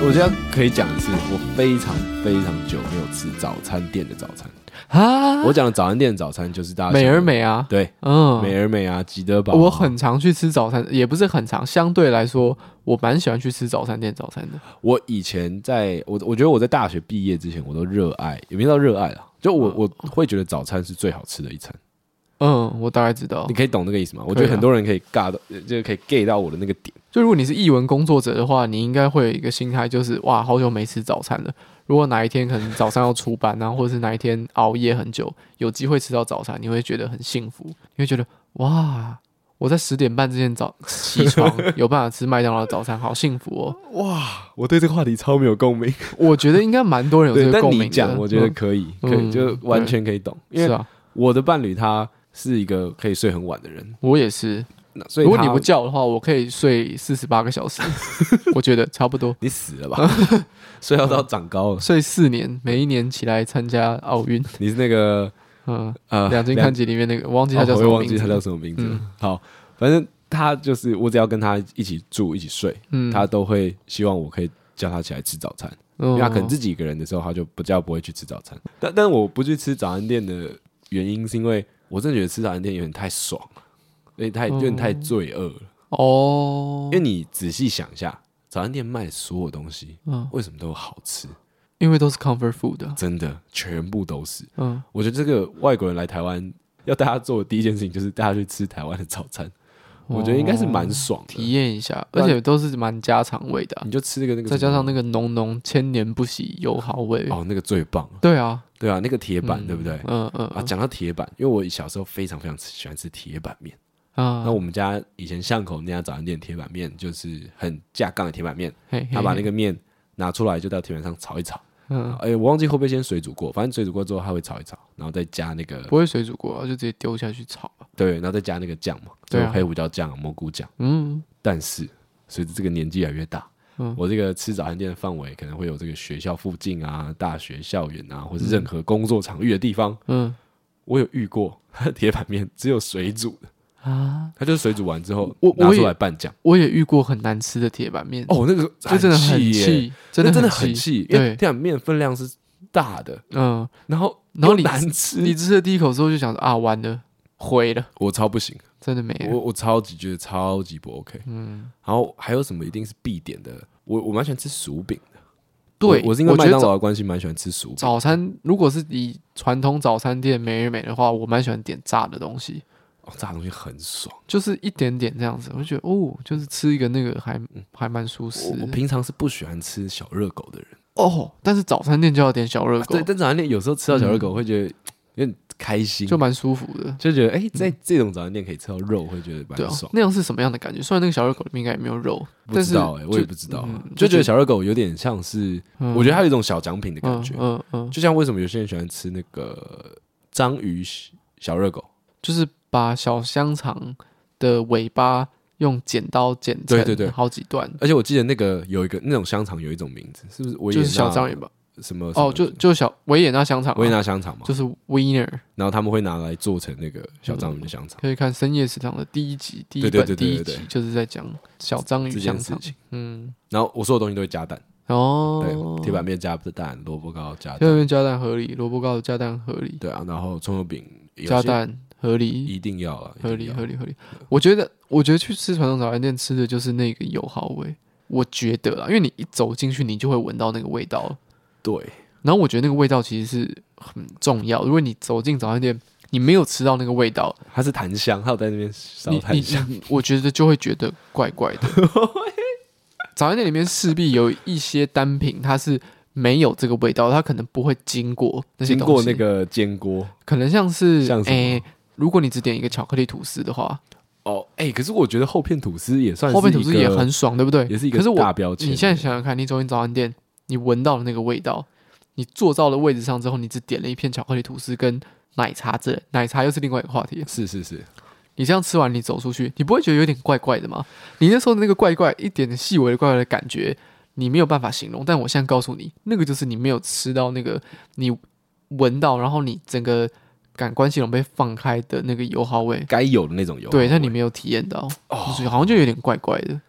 我觉得可以讲的是，我非常非常久没有吃早餐店的早餐啊。 我讲的早餐店的早餐就是大家美而美啊， 对， 嗯， 美而美啊，吉德堡、啊。 我很常去吃早餐，也不是很常，相对来说，我蛮喜欢去吃早餐店早餐的。 我以前我觉得我在大学毕业之前，我都热爱，也没到热爱啦，就我会觉得早餐是最好吃的一餐。 嗯，我大概知道。 你可以懂那个意思吗？我觉得很多人可以尬到，就可以 get 到我的那个点。 就如果你是艺文工作者的话，你应该会有一个心态，就是哇，好久没吃早餐了。如果哪一天可能早上要出班啊，或者是哪一天熬夜很久，有机会吃到早餐，你会觉得很幸福。你会觉得哇，我在10点半之前起床，有办法吃麦当劳的早餐，好幸福哦！ 哇，我对这个话题超没有共鸣。 我觉得应该蛮多人有这个共鸣的。 但你讲，我觉得可以，可以，就完全可以懂。因为我的伴侣他是一个可以睡很晚的人， 我也是。 所以如果你不叫的话，我可以睡48个小时，我觉得差不多。 你死了吧？睡到长高了， 睡4年，每一年起来参加奥运。 你是那个两金看集里面那个，我忘记他叫什么名字。 我忘记他叫什么名字。好，反正他就是我只要跟他一起住一起睡，他都会希望我可以叫他起来吃早餐。因为他可能自己一个人的时候，他就比较不会去吃早餐。但我不去吃早餐店的原因，是因为我真的觉得吃早餐店有点太爽了。有点太罪恶了哦，因为你仔细想一下，早餐店卖的所有东西，为什么都好吃？ 因为都是 comfort food， 真的全部都是。我觉得这个外国人来台湾要大家做的第一件事情，就是带他去吃台湾的早餐。我觉得应该是蛮爽的， 体验一下，而且都是蛮家常味的。 你就吃那个， 再加上那个浓千年不洗油耗味， 哦，那个最棒。 对啊， 那个铁板，对不对？讲到铁板，因为我小时候非常非常喜欢吃铁板面。那我们家以前巷口那家早餐店铁板面就是很架杠的铁板面，他把那个面拿出来就到铁板上炒一炒。我忘记会不会先水煮过，反正水煮过之后他会炒一炒，然后再加那个不会水煮过，就直接丢下去炒。 对，然后再加那个酱嘛，就黑胡椒酱、蘑菇酱。但是随着这个年纪越来越大，我这个吃早餐店的范围可能会有这个学校附近啊、大学校园啊，或是任何工作场域的地方。我有遇过他的铁板面只有水煮的。它就是水煮完之后拿出来拌酱。 我也遇过很难吃的铁板面哦，那个就真的很气，真的很气，因为铁板面分量是大的，然后你难吃， 你吃了第一口之后就想说啊，完了，毁了， 我超不行， 真的没了， 我超级觉得超级不 OK。然后还有什么一定是必点的？我蛮喜欢吃薯饼的。对，我是因为麦当劳的关系蛮喜欢吃薯饼。 早餐如果是以传统早餐店美而美的话，我蛮喜欢点炸的东西。 炸的东西很爽， 就是一点点这样子，我就觉得哦，就是吃一个那个还蛮舒适的。 我平常是不喜欢吃小热狗的人哦，但是早餐店就要点小热狗。 对，但早餐店有时候吃到小热狗会觉得有点开心， 就蛮舒服的， 就觉得在这种早餐店可以吃到肉，会觉得蛮爽。 那样是什么样的感觉？虽然那个小热狗里面应该也没有肉， 不知道我也不知道，就觉得小热狗有点像是，我觉得它有一种小奖品的感觉。就像为什么有些人喜欢吃那个章鱼小热狗， 就是把小香肠的尾巴用剪刀剪成好几段， 而且我记得那个有一个那种香肠有一种名字，是不是维也纳？ 就是小章鱼吧？ 什么？ 哦，就小维也纳香肠， 维也纳香肠嘛， 就是 Wiener， 然后他们会拿来做成那个小章鱼的香肠。 可以看深夜食堂的第一集，第一集就是在讲小章鱼香肠。 然后我所有东西都会加蛋。 哦， 对，铁板面加蛋，萝卜糕加蛋， 铁板面加蛋合理，萝卜糕加蛋合理。 对啊，然后葱油饼加蛋。合理， 一定要啊， 合理。我觉得去吃传统早餐店吃的就是那个油耗味，我觉得啦，因为你一走进去，你就会闻到那个味道了。 对， 然后我觉得那个味道其实是很重要。如果你走进早餐店，你没有吃到那个味道， 它是檀香，它有在那边烧檀香， 我觉得就会觉得怪怪的。早餐店里面势必有一些单品，它是没有这个味道，它可能不会经过那些东西， 经过那个煎锅， 可能像是如果你只点一个巧克力吐司的话， 可是我觉得厚片吐司也算是厚片吐司也很爽，对不对？ 也是一个大标签。 你现在想想看，你走进早餐店，你闻到了那个味道，你坐到了位置上之后，你只点了一片巧克力吐司跟奶茶，奶茶又是另外一个话题。 是， 你这样吃完，你走出去，你不会觉得有点怪怪的吗？你那时候的那个怪怪，一点细微的怪怪的感觉，你没有办法形容。但我现在告诉你，那个就是你没有吃到那个，你闻到，然后你整个感官系统被放开的那个油耗味， 该有的那种油耗味， 对，但你没有体验到，所以好像就有点怪怪的。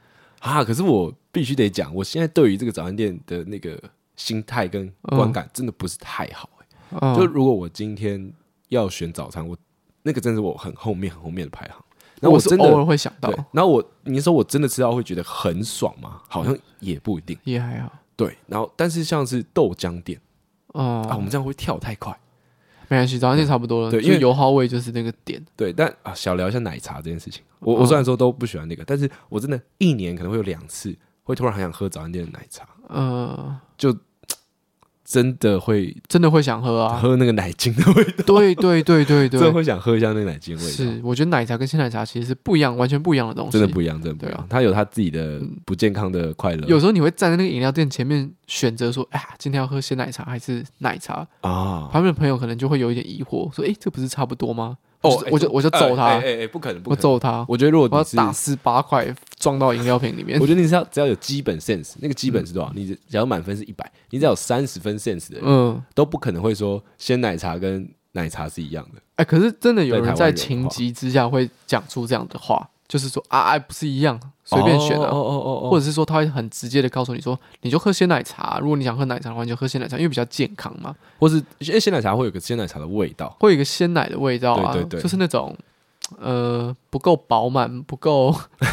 啊，可是我必须得讲，我现在对于这个早餐店的那个心态跟观感真的不是太好、就如果我今天要选早餐，我那个真的是我很后面的排行。然后我真的偶尔会想到， 然后你说我真的吃到会觉得很爽吗？好像也不一定， 也还好。 对，然后但是像是豆浆店我们这样会跳太快， 没关系，早餐店差不多了。 对，因为油耗味就是那个点。 对，但小聊一下奶茶这件事情，我虽然说都不喜欢那个，但是我真的1年可能会有2次会突然很想喝早餐店的奶茶，就真的会想喝啊， 喝那个奶精的味道。 对， 真的会想喝一下那个奶精的味道。 是，我觉得奶茶跟鲜奶茶其实是不一样，完全不一样的东西， 真的不一样，它有它自己的不健康的快乐。 有时候你会站在那个饮料店前面选择说，哎呀，今天要喝鲜奶茶还是奶茶啊？旁边的朋友可能就会有一点疑惑，说，哎，这不是差不多吗？我就揍他， 不可能， 我揍他。 我觉得如果我要打48块装到饮料瓶里面。 我觉得你只要有基本 sense， 那个基本是多少？你假如满分是100，你只要有30分 sense 的人，都不可能会说鲜奶茶跟奶茶是一样的。 可是真的有人在情急之下会讲出这样的话，就是说不是一样，随便选的，或者是说他会很直接的告诉你说，你就喝鲜奶茶，如果你想喝奶茶的话，你就喝鲜奶茶，因为比较健康嘛。 或是因为鲜奶茶会有个鲜奶茶的味道， 会有一个鲜奶的味道啊， 对， 就是那种不够饱满，不够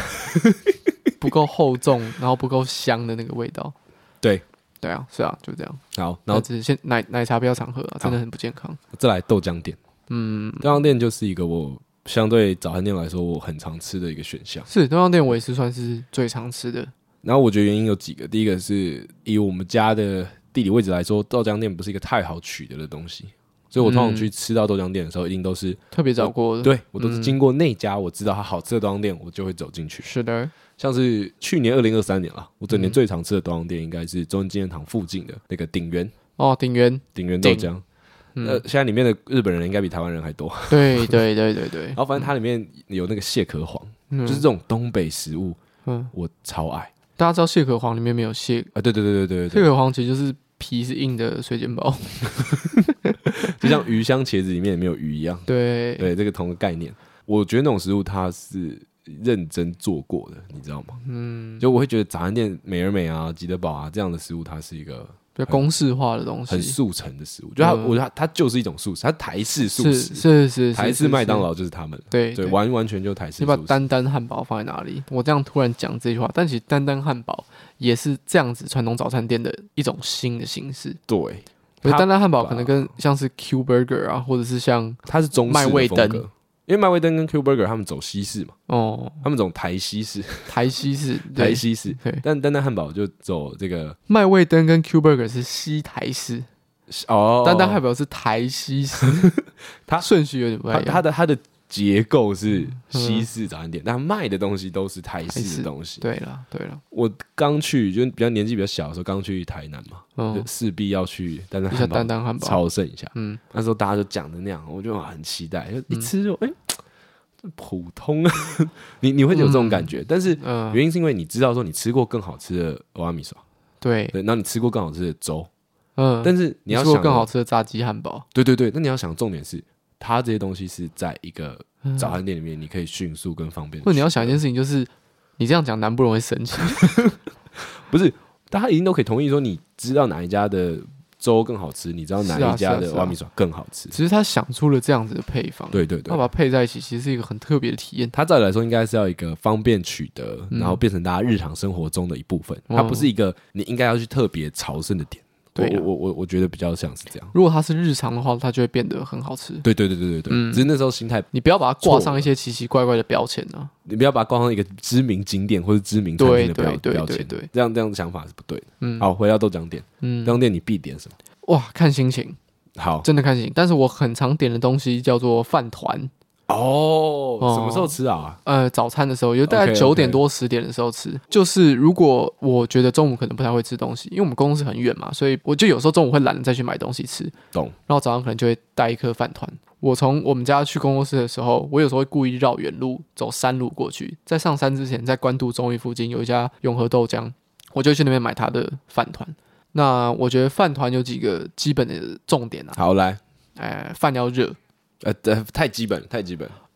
厚重，然后不够香的那个味道。对啊，是啊，就这样。 好，然后只是奶茶不要常喝啊，真的很不健康。 再来豆浆店，豆浆店就是一个我相对早餐店来说我很常吃的一个选项。是豆浆店，我也是算是最常吃的。 然后我觉得原因有几个，第一个是以我们家的地理位置来说，豆浆店不是一个太好取得的东西，所以我通常去吃到豆浆店的时候，一定都是特别找过的。 对，我都是经过那家我知道它好吃的豆浆店，我就会走进去。 是的， 像是去年2023年啦，我整年最常吃的豆浆店应该是中正纪念堂附近的那个鼎元鼎元豆浆。现在里面的日本人应该比台湾人还多。 对。 然后反正它里面有那个蟹壳黄，就是这种东北食物，我超爱。 大家知道蟹壳黄里面没有蟹对， 蟹壳黄其实就是皮是硬的水煎包， 就像鱼香茄子里面也没有鱼一样。对，这个同个概念。我觉得那种食物它是认真做过的，你知道吗？就我会觉得早餐店美而美啊、吉德堡啊这样的食物，它是一个比较公式化的东西， 很速成的食物。就我觉得它就是一种素食，它台式素食， 是台式麦当劳就是他们，对，完全就台式素食。 你把丹丹汉堡放在哪里？我这样突然讲这句话，但其实丹丹汉堡也是这样子传统早餐店的一种新的形式。对，丹丹汉堡可能跟像是 Q Burger 啊，或者是像它是中式的麦味登。 因为麦味登跟 Q Burger 他们走西式嘛，他们走台西式，对。但丹丹汉堡就走这个麦味登跟 Q Burger 是西台式，丹丹汉堡是台西式，它顺序有点不一样。 它的结构是西式早餐店，但卖的东西都是台式的东西。 对了， 我刚去就年纪比较小的时候，刚去台南嘛，就势必要去丹丹汉堡朝圣一下。那时候大家就讲的那样，我就很期待，一吃就普通啊，你会有这种感觉，但是原因是因为你知道说你吃过更好吃的蚵仔米刷，对，然后你吃过更好吃的粥，但是你要吃过更好吃的炸鸡汉堡， 对，那你要想重点是。它这些东西是在一个早餐店里面，你可以迅速跟方便。 或者你要想一件事情，就是你这样讲，南部人会生气。 不是，大家一定都可以同意说，你知道哪一家的粥更好吃，你知道哪一家的蚵仔米刷更好吃。 只是他想出了这样子的配方， 对， 他把它配在一起，其实是一个很特别的体验。 它照理来说，应该是要一个方便取得，然后变成大家日常生活中的一部分。它不是一个你应该要去特别朝圣的点。对，我觉得比较像是这样。 如果它是日常的话，它就会变得很好吃。 对，只是那时候心态， 你不要把它挂上一些奇奇怪怪的标签啊！ 你不要把它挂上一个知名景点或者知名餐厅的标签， 对， 这样的想法是不对的。好，回到豆浆店，豆浆店你必点什么？ 哇，看心情。好，真的看心情。但是我很常点的东西叫做饭团。 什么时候吃啊？ 早餐的时候，有大概9点多10点的时候吃。就是如果我觉得中午可能不太会吃东西，因为我们公司很远嘛，所以我就有时候中午会懒得再去买东西吃。懂。然后早上可能就会带一颗饭团。我从我们家去工作室的时候，我有时候会故意绕远路，走山路过去。在上山之前，在关渡中医附近有一家永和豆浆，我就去那边买它的饭团。那我觉得饭团有几个基本的重点啊。 好，来， 饭要热。 太基本。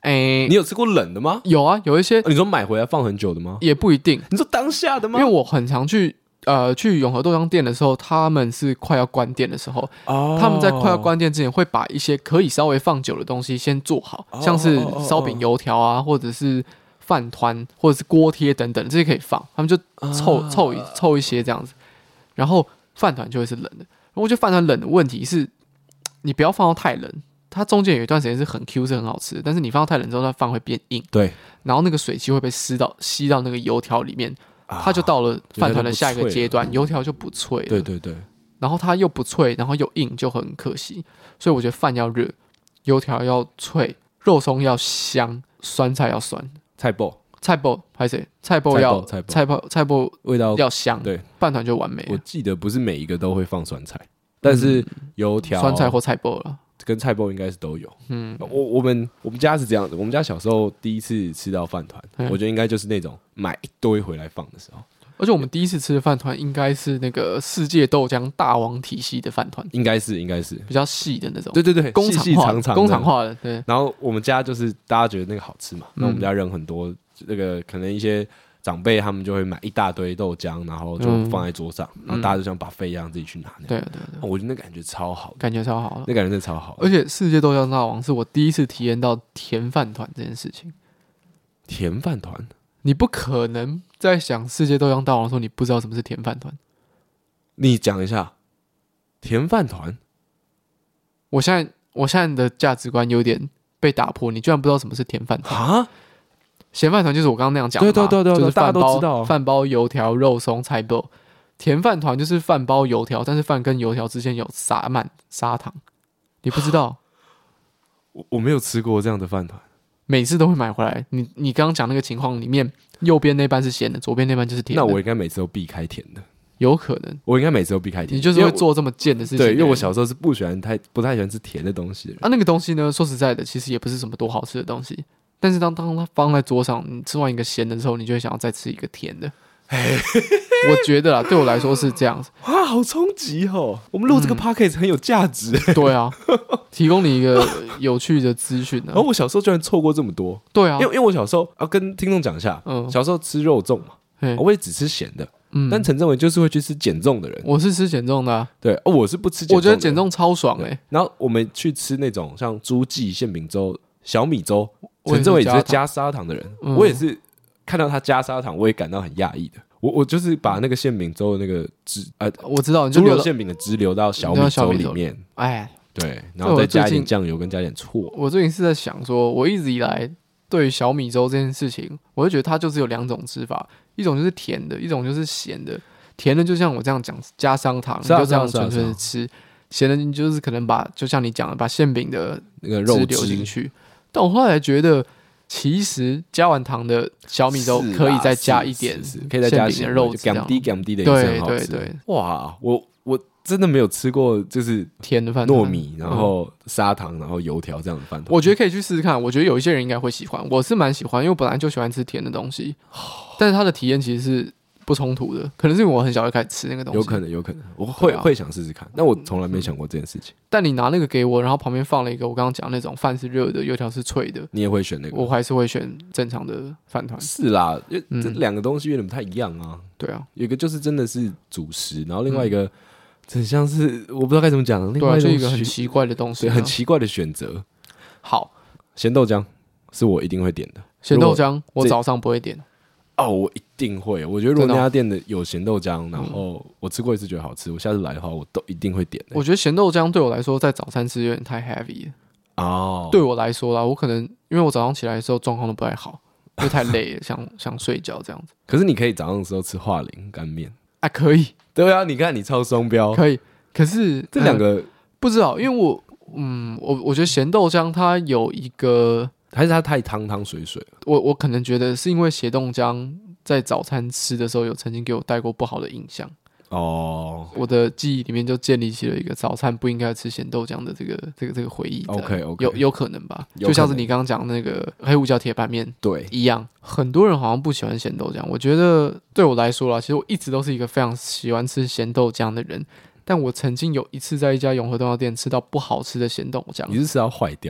你有吃过冷的吗？ 有啊，有一些你说买回来放很久的吗？ 也不一定。 你说当下的吗？ 因为我很常去永和豆浆店的时候，他们是快要关店的时候，他们在快要关店之前会把一些可以稍微放久的东西先做好，像是烧饼、油条啊，或者是饭团，或者是锅贴等等，这些可以放，他们就凑一些这样子，然后饭团就会是冷的。然后我觉得饭团冷的问题是，你不要放到太冷。它中间有一段时间是很 Q 是很好吃的，但是你放到太冷之后，它饭会变硬， 对， 然后那个水汽会被吸到那个油条里面，它就到了饭团的下一个阶段，油条就不脆了。 对对对， 然后它又不脆，然后又硬，就很可惜。所以我觉得饭要热，油条要脆，肉松要香，酸菜要酸，菜脯拍谁？菜脯味道要香， 对， 饭团就完美了。 我记得不是每一个都会放酸菜，但是油条、 酸菜或菜脯了。 跟菜脯应该是都有。我们家是这样的，我们家小时候第一次吃到饭团，我觉得应该就是那种买一堆回来放的时候。 而且我们第一次吃的饭团应该是那个世界豆浆大王体系的饭团，应该是比较细的那种。 对对对， 工厂化的。对。 然后我们家就是大家觉得那个好吃嘛，那我们家人很多，那个可能一些长辈他们就会买一大堆豆浆，然后就放在桌上，然后大家就像把费一样自己去拿。 对， 我觉得那感觉超好， 那感觉真的超好。 而且世界豆浆大王是我第一次体验到甜饭团这件事情。 甜饭团， 你不可能在想世界豆浆大王的时候，你不知道什么是甜饭团。 你讲一下甜饭团。 我现在的价值观有点被打破，你居然不知道什么是甜饭团啊？咸饭团就是我刚刚那样讲的嘛， 对， 就是大家都知道饭包、油条、肉松、菜脯。甜饭团就是饭包油条，但是饭跟油条之间有撒满砂糖，你不知道？ 我没有吃过这样的饭团， 每次都会买回来。你刚刚讲那个情况里面，右边那半是咸的，左边那半就是甜的。 那我应该每次都避开甜的。 有可能， 我应该每次都避开甜的。 你就是会做这么贱的事情。 对，因为我小时候是不太喜欢吃甜的东西的人。 那个东西呢，说实在的，其实也不是什么多好吃的东西。但是当它放在桌上，你吃完一个咸的时候，你就会想要再吃一个甜的。我觉得啦，对我来说是这样子。 哇，好冲击哦！我们录这个 podcast 很有价值。 对啊，提供你一个有趣的资讯呢。 然后我小时候居然错过这么多。 对啊， 因为我小时候要跟听众讲一下，小时候吃肉粽嘛，我也只吃咸的。但陈正伟就是会去吃减重的人。 我是吃减重的啊。 对，我是不吃减重的。 我觉得减重超爽然后我们去吃那种像猪记馅饼粥、小米粥，陈正伟也是加砂糖的人。我也是看到他加砂糖，我也感到很讶异的。我就是把那个馅饼粥的那个汁， 我知道， 猪肉馅饼的汁流到小米粥里面。对，然后再加一点酱油跟加一点醋。 我最近是在想说，我一直以来对于小米粥这件事情，我就觉得它就是有两种吃法，一种就是甜的，一种就是咸的。甜的就像我这样讲，加砂糖，你就这样纯粹的吃；咸的你就是可能就像你讲的，把馅饼的那个肉汁流进去。但我后来觉得，其实加完糖的小米粥可以再加一点， 可以再加馅饼的肉汁， 干滴的也是很好吃。 对， 哇，我真的没有吃过就是甜的饭团， 糯米，然后砂糖，然后油条这样的饭团。 我觉得可以去试试看，我觉得有一些人应该会喜欢，我是蛮喜欢，因为我本来就喜欢吃甜的东西，但是它的体验其实是不冲突的，可能是因为我很小就开始吃那个东西， 有可能，我会想试试看，但我从来没想过这件事情。 但你拿那个给我，然后旁边放了一个我刚刚讲那种饭是热的，油条是脆的， 你也会选那个？ 我还是会选正常的饭团。 是啦，因为这两个东西有点不太一样啊。 对啊， 有一个就是真的是主食，然后另外一个很像是我不知道该怎么讲，另外就一个很奇怪的东西， 对，很奇怪的选择。 好， 咸豆浆是我一定会点的。 咸豆浆我早上不会点。 我一定会。我觉得如果那家店的有咸豆浆，然后我吃过一次觉得好吃，我下次来的话我都一定会点。 我觉得咸豆浆对我来说在早餐吃有点太 heavy 了。对我来说啦，我可能因为我早上起来的时候状况都不太好，因为太累了，想睡觉这样子。 可是你可以早上的时候吃桦林干面可以。 对啊，你看你超双标， 可以。可是这两个不知道，因为我觉得咸豆浆它有一个。 还是它太汤水了。 我可能觉得是因为咸豆浆在早餐吃的时候有曾经给我带过不好的印象。我的记忆里面就建立起了一个早餐不应该吃咸豆浆的这个回忆。 OK， 有可能吧？就像是你刚刚讲那个黑胡椒铁板面对一样，很多人好像不喜欢咸豆浆。我觉得对我来说啦，其实我一直都是一个非常喜欢吃咸豆浆的人。但我曾经有一次在一家永和豆浆店吃到不好吃的咸豆浆。 你是吃到坏掉的？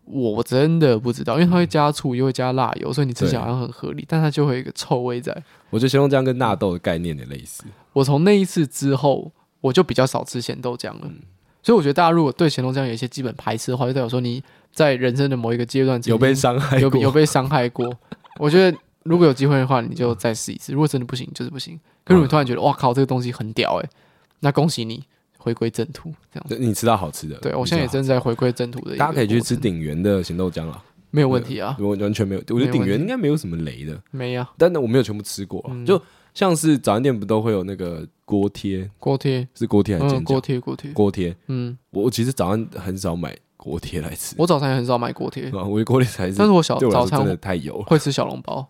我真的不知道，因为它会加醋又会加辣油，所以你吃起来好像很合理，但它就会有一个臭味在。 我觉得咸豆浆跟纳豆的概念也类似。 我从那一次之后，我就比较少吃咸豆浆了。所以我觉得大家如果对咸豆浆有一些基本排斥的话，就代表说你在人生的某一个阶段有被伤害过， 有被伤害过。我觉得如果有机会的话，你就再试一次。如果真的不行，就是不行。可是你突然觉得哇靠，这个东西很屌那恭喜你回归正途。这样你吃到好吃的。 对，我现在也正在回归正途的一个过程。 大家可以去吃鼎元的咸豆浆啦， 没有问题啊， 我完全没有。我觉得鼎元应该没有什么雷的， 没啊。 但我没有全部吃过，就像是早餐店不都会有那个锅贴是锅贴还是煎饺？锅贴。我其实早上很少买锅贴来吃， 我早餐也很少买锅贴， 我觉得锅贴才是。 但是我早餐真的太油了， 会吃小笼包。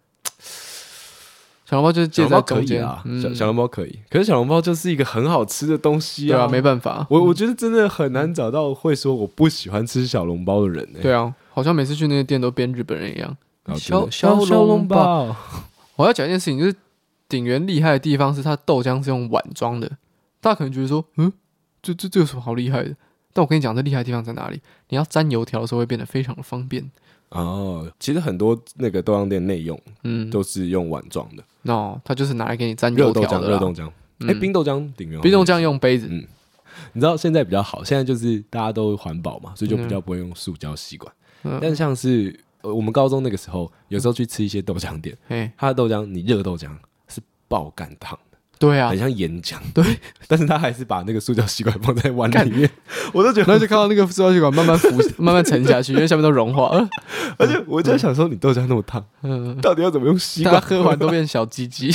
小笼包就是介在中间啊，小笼包可以，可是小笼包就是一个很好吃的东西啊， 对啊，没办法， 我觉得真的很难找到会说我不喜欢吃小笼包的人对啊，好像每次去那些店都变日本人一样。 小笼包， 我要讲一件事情，就是鼎元厉害的地方是它豆浆是用碗装的，大家可能觉得说，这有什么好厉害的？但我跟你讲，这厉害的地方在哪里？你要沾油条的时候会变得非常的方便。 其实很多那个豆浆店内用，都是用碗装的。 它就是拿来给你沾油条的热豆浆。冰豆浆鼎元， 冰豆浆用杯子。 你知道现在比较好，现在就是大家都环保嘛，所以就比较不会用塑胶吸管。但像是我们高中那个时候，有时候去吃一些豆浆店，它的豆浆，你热豆浆是爆干烫的。 对啊， 很像岩浆。 对， 但是他还是把那个塑胶吸管放在碗里面，我都觉得， 然后就看到那个塑胶吸管慢慢慢慢沉下去，因为下面都融化了。 而且我就在想说，你豆浆那么烫，到底要怎么用吸管？ 他喝完都变小鸡鸡。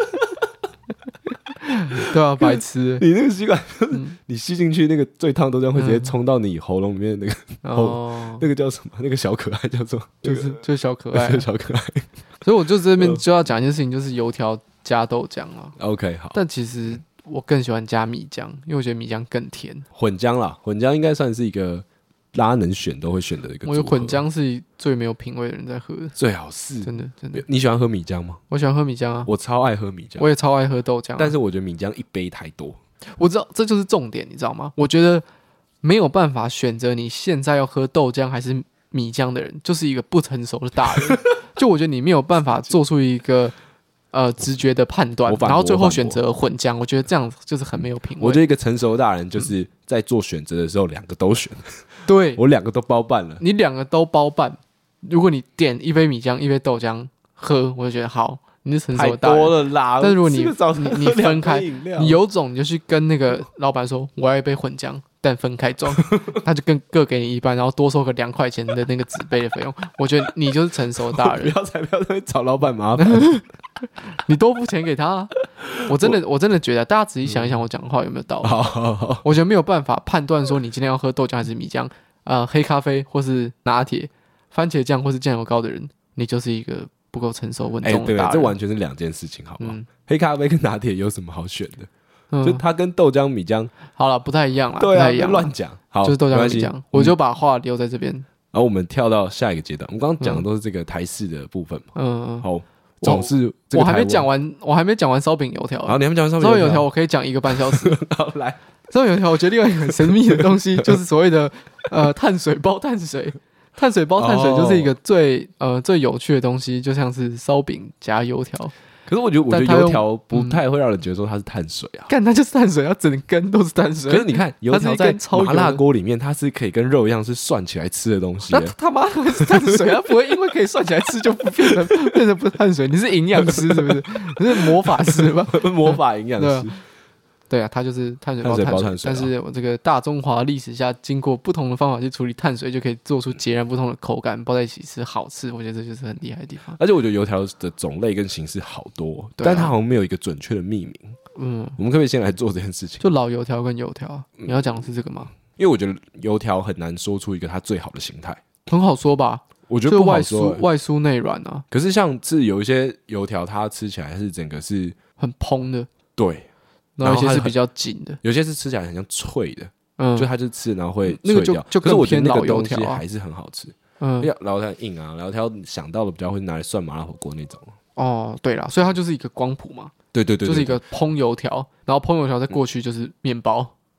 对啊，白痴！ 你那个吸管，你吸进去，那个最烫豆浆会直接冲到你喉咙里面的那个那个叫什么？那个小可爱叫做， 就是小可爱， 小可爱。 所以我就这边就要讲一件事情，就是油条加豆浆啊。 OK， 好。 但其实我更喜欢加米浆，因为我觉得米浆更甜。 混浆啦，混浆应该算是一个大家能选都会选的一个。 我觉得混浆是最没有品味的人在喝的， 最好是真的。 你喜欢喝米浆吗？ 我喜欢喝米浆啊， 我超爱喝米浆， 我也超爱喝豆浆， 但是我觉得米浆一杯太多。 我知道这就是重点，你知道吗？我觉得没有办法选择你现在要喝豆浆还是米浆的人，就是一个不成熟的大人。就我觉得你没有办法做出一个直觉的判断，然后最后选择混浆，我觉得这样就是很没有品味。 我觉得一个成熟的大人就是在做选择的时候，两个都选。 对， 我两个都包办了。 你两个都包办，如果你点一杯米浆一杯豆浆喝，我就觉得好，你是成熟的大人。 太多了啦！ 但如果你分开，你有种你就去跟那个老板说，我要一杯混浆，但分开装，他就各给你一半，然后多收个2块钱的那个纸杯的费用。我觉得你就是成熟的大人。 不要再找老板麻烦， 你多付钱给他啊。我真的觉得，大家仔细想一想，我讲的话有没有道理？ 好， 我觉得没有办法判断说你今天要喝豆浆还是米浆，黑咖啡或是拿铁、番茄酱或是酱油膏的人，你就是一个不够成熟稳重的大人。 对，这完全是两件事情，好吗？黑咖啡跟拿铁有什么好选的？就它跟豆浆、米浆好了不太一样啦， 对啊， 不太一样， 乱讲。好， 就是豆浆跟米浆，我就把话留在这边。 然后我们跳到下一个阶段，我们刚刚讲的都是这个台式的部分嘛。好。总是我还没讲完烧饼油条。 好，你还没讲完烧饼油条，我可以讲1个半小时。 好，来烧饼油条，我觉得另外一个很神秘的东西，就是所谓的碳水包碳水。碳水包碳水就是一个最有趣的东西，就像是烧饼加油条。 可是我觉得油条不太会让人觉得说它是碳水啊， 干它就是碳水，它整根都是碳水。 可是你看油条在麻辣锅里面，它是可以跟肉一样是涮起来吃的东西。 那他妈的是碳水，它不会因为可以涮起来吃就变成不是碳水。你是营养师是不是？你是魔法师吧？ 魔法营养师。 对啊，它就是碳水包碳水，但是我这个大中华历史下，经过不同的方法去处理碳水，就可以做出截然不同的口感，包在一起吃好吃。我觉得这就是很厉害的地方。 而且我觉得油条的种类跟形式好多，但它好像没有一个准确的命名。我们可不可以先来做这件事情？ 就老油条跟油条，你要讲的是这个吗？ 因为我觉得油条很难说出一个它最好的形态， 很好说吧？ 我觉得不好说， 外酥内软啊。 可是像是有一些油条，它吃起来是整个是很蓬的， 对。 然后有些是比较紧的， 有些是吃起来很像脆的，就它就吃然后会脆掉。 就可是我觉得那老个东西还是很好吃。老条硬啊，老条想到的比较会拿来涮麻辣火锅那种。 哦，对啦，所以它就是一个光谱嘛。 对， 就是一个烹油条，然后烹油条再过去就是面包。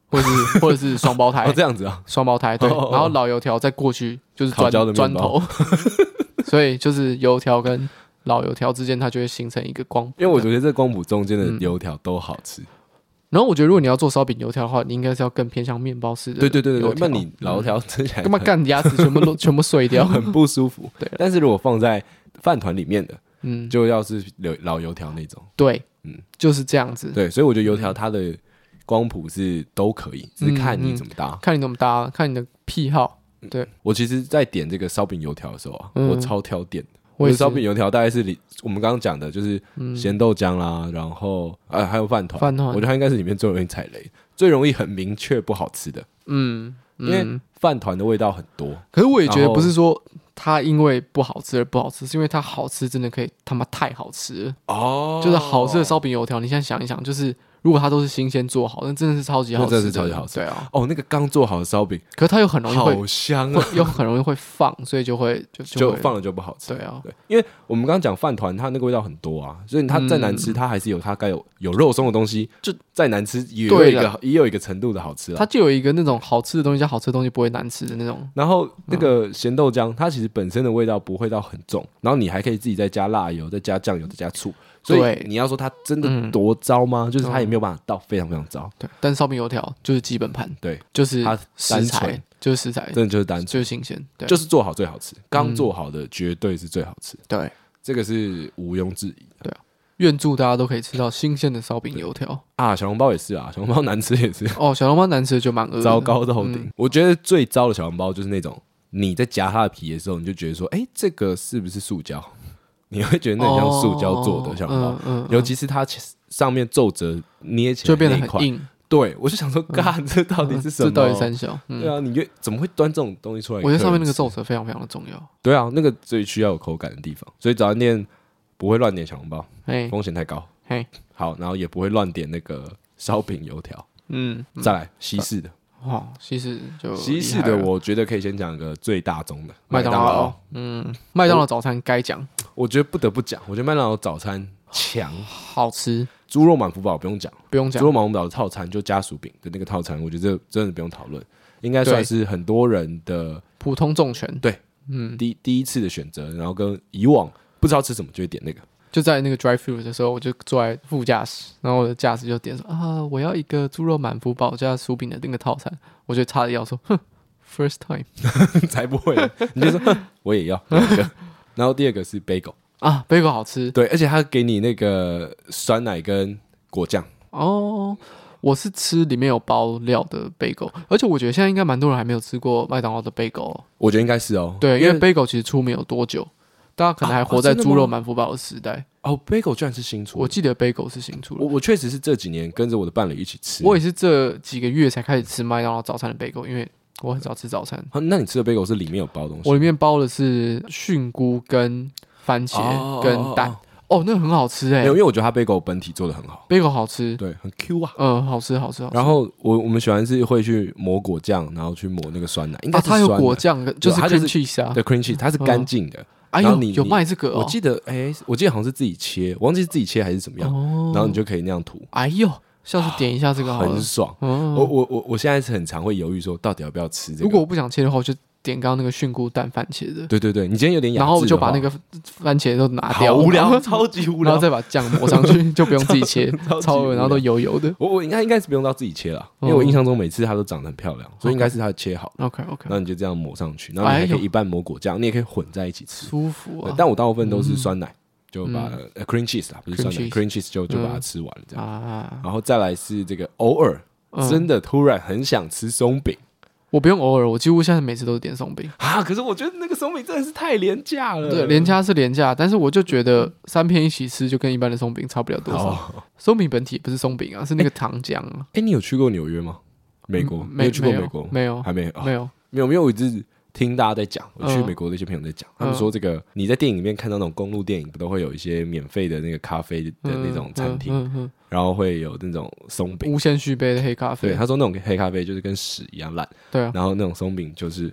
或者是双胞胎， 这样子啊， 双胞胎对，然后老油条再过去就是砖头，所以就是油条跟老油条之间它就会形成一个光谱， 因为我觉得这光谱中间的油条都好吃。 然后我觉得如果你要做烧饼油条的话，你应该是要更偏向面包式的， 对，那你老油条吃起来干嘛干牙齿全部碎掉， 很不舒服。 对， 但是如果放在饭团里面的，就要是老油条那种， 对，就是这样子。 对，所以我觉得油条它的光谱是都可以，只是看你怎么搭， 看你怎么搭，看你的癖好。对， 我其实，在点这个烧饼油条的时候啊，我超挑点的。 我的烧饼油条大概是我们刚刚讲的，就是咸豆浆啦，然后还有饭团，我觉得它应该是里面最容易踩雷，最容易很明确不好吃的。因为饭团的味道很多， 可是我也觉得不是说它因为不好吃而不好吃，是因为它好吃真的可以他妈太好吃了哦！就是好吃的烧饼油条，你现在想一想，就是如果它都是新鲜做好，那真的是超级好吃， 真的是超级好吃。 对啊， 那个刚做好的烧饼， 可是它又很容易好香啊， 又很容易会放，所以就放了就不好吃。 对啊， 对，因为我们刚刚讲饭团，它那个味道很多啊，所以它再难吃，它还是有它该有肉松的东西，就再难吃也有一个程度的好吃。 它就有一个那种好吃的东西加好吃的东西不会难吃的那种。 然后那个咸豆浆，它其实本身的味道不会到很重，然后你还可以自己再加辣油、再加酱油、再加醋。所以你要说它真的多糟吗？就是它也没有办法到非常非常糟。 对，但是烧饼油条就是基本盘， 对， 就是它食材，就是食材， 真的就是单纯， 就是新鲜，对， 就是做好最好吃。刚做好的绝对是最好吃。 对， 这个是毋庸置疑的。 对啊，愿祝大家都可以吃到新鲜的烧饼油条啊！小笼包也是啊，小笼包难吃也是。 小笼包难吃就蛮恶的， 糟糕到顶。我觉得最糟的小笼包就是那种你在夹它的皮的时候，你就觉得说，这个是不是塑胶？你会觉得那很像塑胶做的小笼包，尤其是它上面皱褶捏起来就变得很硬。 对，我就想说，干，这到底是什么？ 这到底三小？ 对啊，你怎么会端这种东西出来？ 我觉得上面那个皱褶非常非常的重要。 对啊，那个最需要有口感的地方，所以早餐店不会乱点小笼包，风险太高。好，然后也不会乱点那个烧饼油条。再来西式的。 西式的，我觉得可以先讲一个最大宗的麦当劳。麦当劳早餐该讲， 我觉得不得不讲。我觉得麦当劳早餐强， 好吃。 猪肉满福堡不用讲， 猪肉满福堡的套餐就家薯饼的那个套餐，我觉得真的不用讨论，应该算是很多人的普通重拳。 对，第一次的选择，然后跟以往不知道吃什么就会点那个。 就在那个 drive thru 的时候，我就坐在副驾驶，然后我的驾驶就点说我要一个猪肉满福堡加薯饼的那个套餐，我就差点要说first time 才不会，你就说我也要然后第二个是 bagel ，bagel 好吃， 对，而且他给你那个酸奶跟果酱我是吃里面有包料的 bagel， 而且我觉得现在应该蛮多人还没有吃过麦当劳的 bagel， 我觉得应该是对，因为 bagel 其实出没有多久。大家可能还活在猪肉满福堡的时代。 bagel 居然是新出的， 我记得 bagel 是新出的。 我确实是这几年跟着我的伴侣一起吃。 我也是这几个月才开始吃麦当劳早餐的 bagel， 因为我很少吃早餐。 那你吃的 bagel 是里面有包东西？ 我里面包的是菌菇跟番茄跟蛋。那个很好吃没有，因为我觉得它 bagel 本体做的很好 ，bagel 好吃， 对，很 Q 啊， 好吃。 然后我们喜欢是会去抹果酱，然后去抹那个酸奶，应该是它有果酱，就是 cream cheese 啊， 对 cream cheese， 它是干净的。 然后有卖这个我记得好像是自己切，我忘记是自己切还是怎么样，然后你就可以那样涂。 下次点一下这个好了， 很爽。我现在是很常会犹豫说，到底要不要吃这个。 如果我不想切的话，我就点刚刚那个菌菇蛋番茄的。 对，你今天有点雅致， 然后我就把那个番茄都拿掉， 好无聊，超级无聊， 然后再把酱抹上去，就不用自己切，超恶，然后都油油的。 我应该是不用到自己切了，因为我印象中每次它都长得很漂亮，所以应该是它切好。 OK， 然后你就这样抹上去，然后你还可以一半抹果酱，你也可以混在一起吃， 舒服啊。 但我大部分都是酸奶。就把cream cheese 啦，不是酸奶 cream cheese 就把它吃完了这样，然后再来是这个偶尔真的突然很想吃松饼， 我不用偶尔，我几乎现在每次都是点松饼可是我觉得那个松饼真的是太廉价了。 对，廉价是廉价，但是我就觉得3片一起吃就跟一般的松饼差不了多少。松饼本体不是松饼啊，是那个糖浆啊。 你有去过纽约吗？美国？你有去过美国？ 没有， 还没有， 没有， 因为我一直听大家在讲，我去美国的一些朋友在讲，他们说这个你在电影里面看到那种公路电影，不都会有一些免费的那个咖啡的那种餐厅，然后会有那种松饼， 无限续杯的黑咖啡。 对，他说那种黑咖啡就是跟屎一样烂， 对啊， 然后那种松饼就是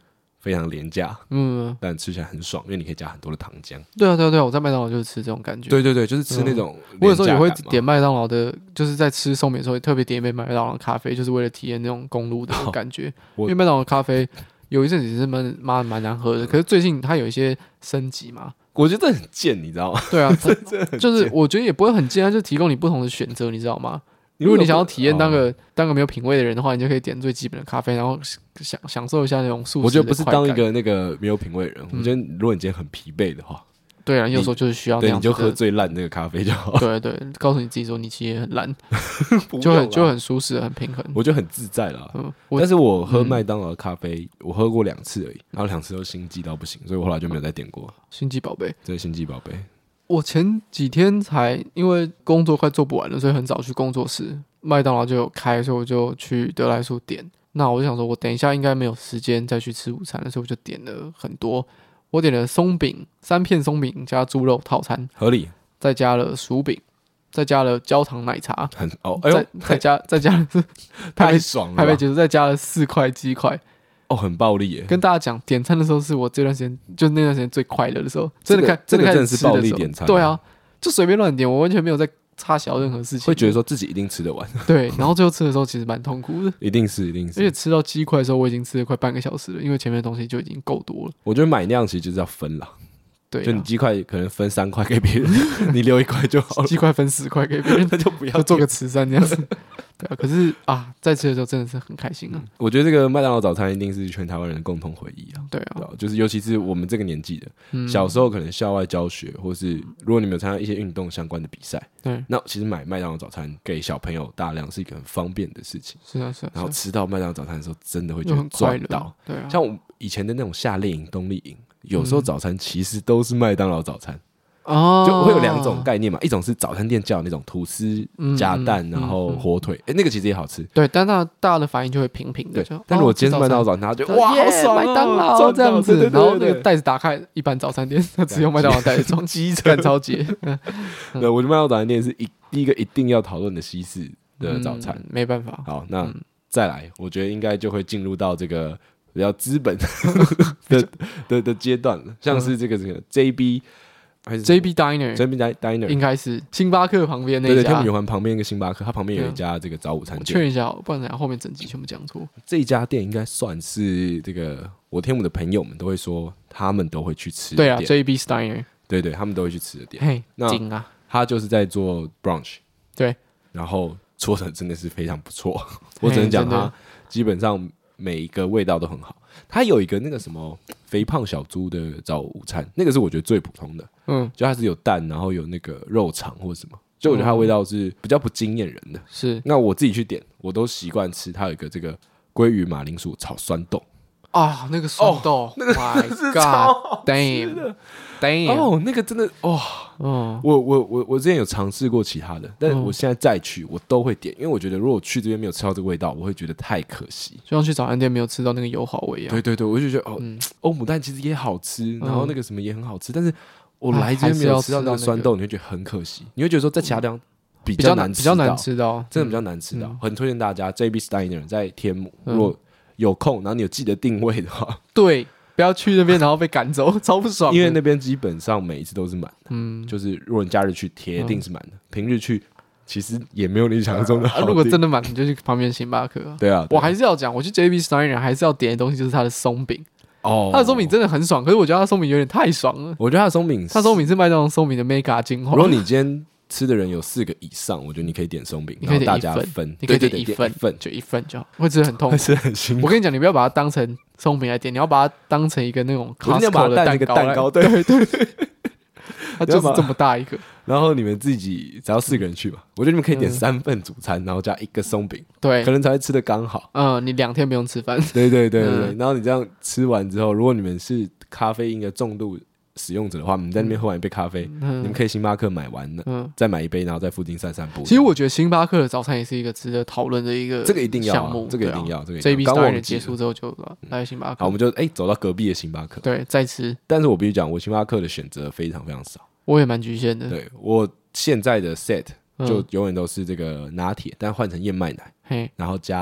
非常廉价，但吃起来很爽，因为你可以加很多的糖浆。 对啊，我在麦当劳就是吃这种感觉。 对，就是吃那种我有时候也会点麦当劳的，就是在吃松饼的时候，特别点一杯麦当劳咖啡，就是为了体验那种公路的感觉。因为麦当劳咖啡有一阵子是蛮难喝的，可是最近它有一些升级嘛。 我觉得这很贱，你知道吗？ 对啊，就是我觉得也不会很贱，它就提供你不同的选择，你知道吗？如果你想要体验当个没有品味的人的话，你就可以点最基本的咖啡，然后享受一下那种素食的快感。 我觉得不是当一个那个没有品味的人，我觉得如果你今天很疲惫的话， 对啊，有时候就是需要那样子的， 你就喝最烂那个咖啡就好。 对，告诉你自己说你其实也很烂，就很舒适，很平衡。 我觉得很自在啦。但是我喝麦当劳的咖啡，我喝过2次而已，然后2次都心悸到不行，所以我后来就没有再点过。 心悸宝贝， 对，心悸宝贝。 我前几天才因为工作快做不完了，所以很早去工作室。麦当劳就有开，所以我就去得来速点。那我就想说，我等一下应该没有时间再去吃午餐了，所以我就点了很多。我点了松饼，3片松饼加猪肉套餐， 合理。 再加了薯饼，再加了焦糖奶茶，再加了太爽了吧， 台北结束，再加了4块鸡块。 很暴力耶！ 跟大家讲，点餐的时候是我这段时间，就那段时间最快乐的时候。真的真的是暴力点餐。 对啊，就随便乱点，我完全没有在插小任何事情。 会觉得说自己一定吃得完。 对，然后最后吃的时候其实蛮痛苦的。 一定是。而且吃到鸡块的时候，我已经吃了快半个小时了，因为前面的东西就已经够多了。 我觉得买那样其实就是要分啦。 对、啊， 就你鸡块可能分3块给别人，你留1块就好了。 鸡块分10块给别人， 那就不要就做个慈善这样子。对啊，可是在吃的时候真的是很开心啊。 我觉得这个麦当劳早餐一定是全台湾人的共同回忆啊。 对啊， 就是尤其是我们这个年纪的，小时候可能校外教学，或是如果你们有参加一些运动相关的比赛， 对， 那其实买麦当劳早餐给小朋友大量是一个很方便的事情。 是啊。 然后吃到麦当劳早餐的时候，真的会觉得赚到。 对啊， 像我以前的那种夏令营、冬令营，有时候早餐其实都是麦当劳早餐。就会有2种概念嘛，一种是早餐店叫的那种吐司加蛋，然后火腿，那个其实也好吃。 对，但大家的反应就会平平的。 但如果今天是麦当劳早餐，他就哇好爽， 麦当劳这样子，然后那个袋子打开，一般早餐店他只用麦当劳袋子装，干超级。 对，我觉得麦当劳早餐店是第一个一定要讨论的西式的早餐， 没办法。 好，那再来，我觉得应该就会进入到这个比较资本的阶段了，像是这个 JB Diner 应该是星巴克旁边那家， 对，天母圆环旁边一个星巴克，它旁边有一家这个早午餐店。 确认一下，不然等下后面整集全部讲错。 这一家店应该算是这个我天母的朋友们都会说，他们都会去吃的店。 对啊 ，JB Diner， 对，他们都会去吃的店。 嘿， 那啊， 他就是在做 brunch， 对， 然后做的真的是非常不错。我只能讲他基本上每一个味道都很好。它有一个那个什么肥胖小猪的早午餐，那个是我觉得最普通的，就它是有蛋，然后有那个肉肠或者什么，就我觉得它的味道是比较不惊艳人的。 是， 那我自己去点，我都习惯吃它有一个这个鲑鱼马铃薯炒酸豆啊，那个酸豆，那个，My God，damn， 那个真的哇，我之前有尝试过其他的，但是我现在再去我都会点，因为我觉得如果去这边没有吃到这个味道，我会觉得太可惜， 就像去早餐店没有吃到那个友好味一样。 对，我就觉得欧姆蛋其实也好吃，然后那个什么也很好吃，但是我来这边没有吃到那个酸豆，你会觉得很可惜，你会觉得说在其他地方比较难吃到，真的比较难吃到，很推荐大家 JB Diner 在天母，如果有空，然后你有记得定位的话， 对，不要去那边然后被赶走，超不爽。 因为那边基本上每一次都是满的，就是如果你假日去，铁定是满的。平日去其实也没有你想象中的好。 如果真的满，你就去旁边星巴克。 对啊， 我还是要讲，我去 JB Diner 还是要点的东西就是它的松饼。 哦， 它的松饼真的很爽，可是我觉得它的松饼有点太爽了。 我觉得它的松饼是麦当劳松饼的 mega 精华。 如果你今天吃的人有4个以上，我觉得你可以点松饼，然后大家分， 你可以点一份，就1份就好，会吃得很痛苦，会吃很辛苦。 我跟你讲，你不要把它当成松饼来点，你要把它当成一个那种 Costco 的蛋糕，对， 它就是这么大一个。 然后你们自己只要4个人去吧，我觉得你们可以点3份主餐，然后加1个松饼， 对， 可能才会吃得刚好。 你2天不用吃饭。 对，然后你这样吃完之后，如果你们是咖啡因的重度使用者的话，你在那边喝完一杯咖啡，你们可以星巴克买完了，再买一杯，然后在附近散散步。 其实我觉得星巴克的早餐也是一个值得讨论的一个这个一定要项目， 这个一定要。 JB Diner 结束之后就来星巴克， 好，我们就走到隔壁的星巴克， 对，再吃。 但是我必须讲，我星巴克的选择非常非常少， 我也蛮局限的。 对，我现在的 set 就永远都是这个拿铁，但换成燕麦奶，然后加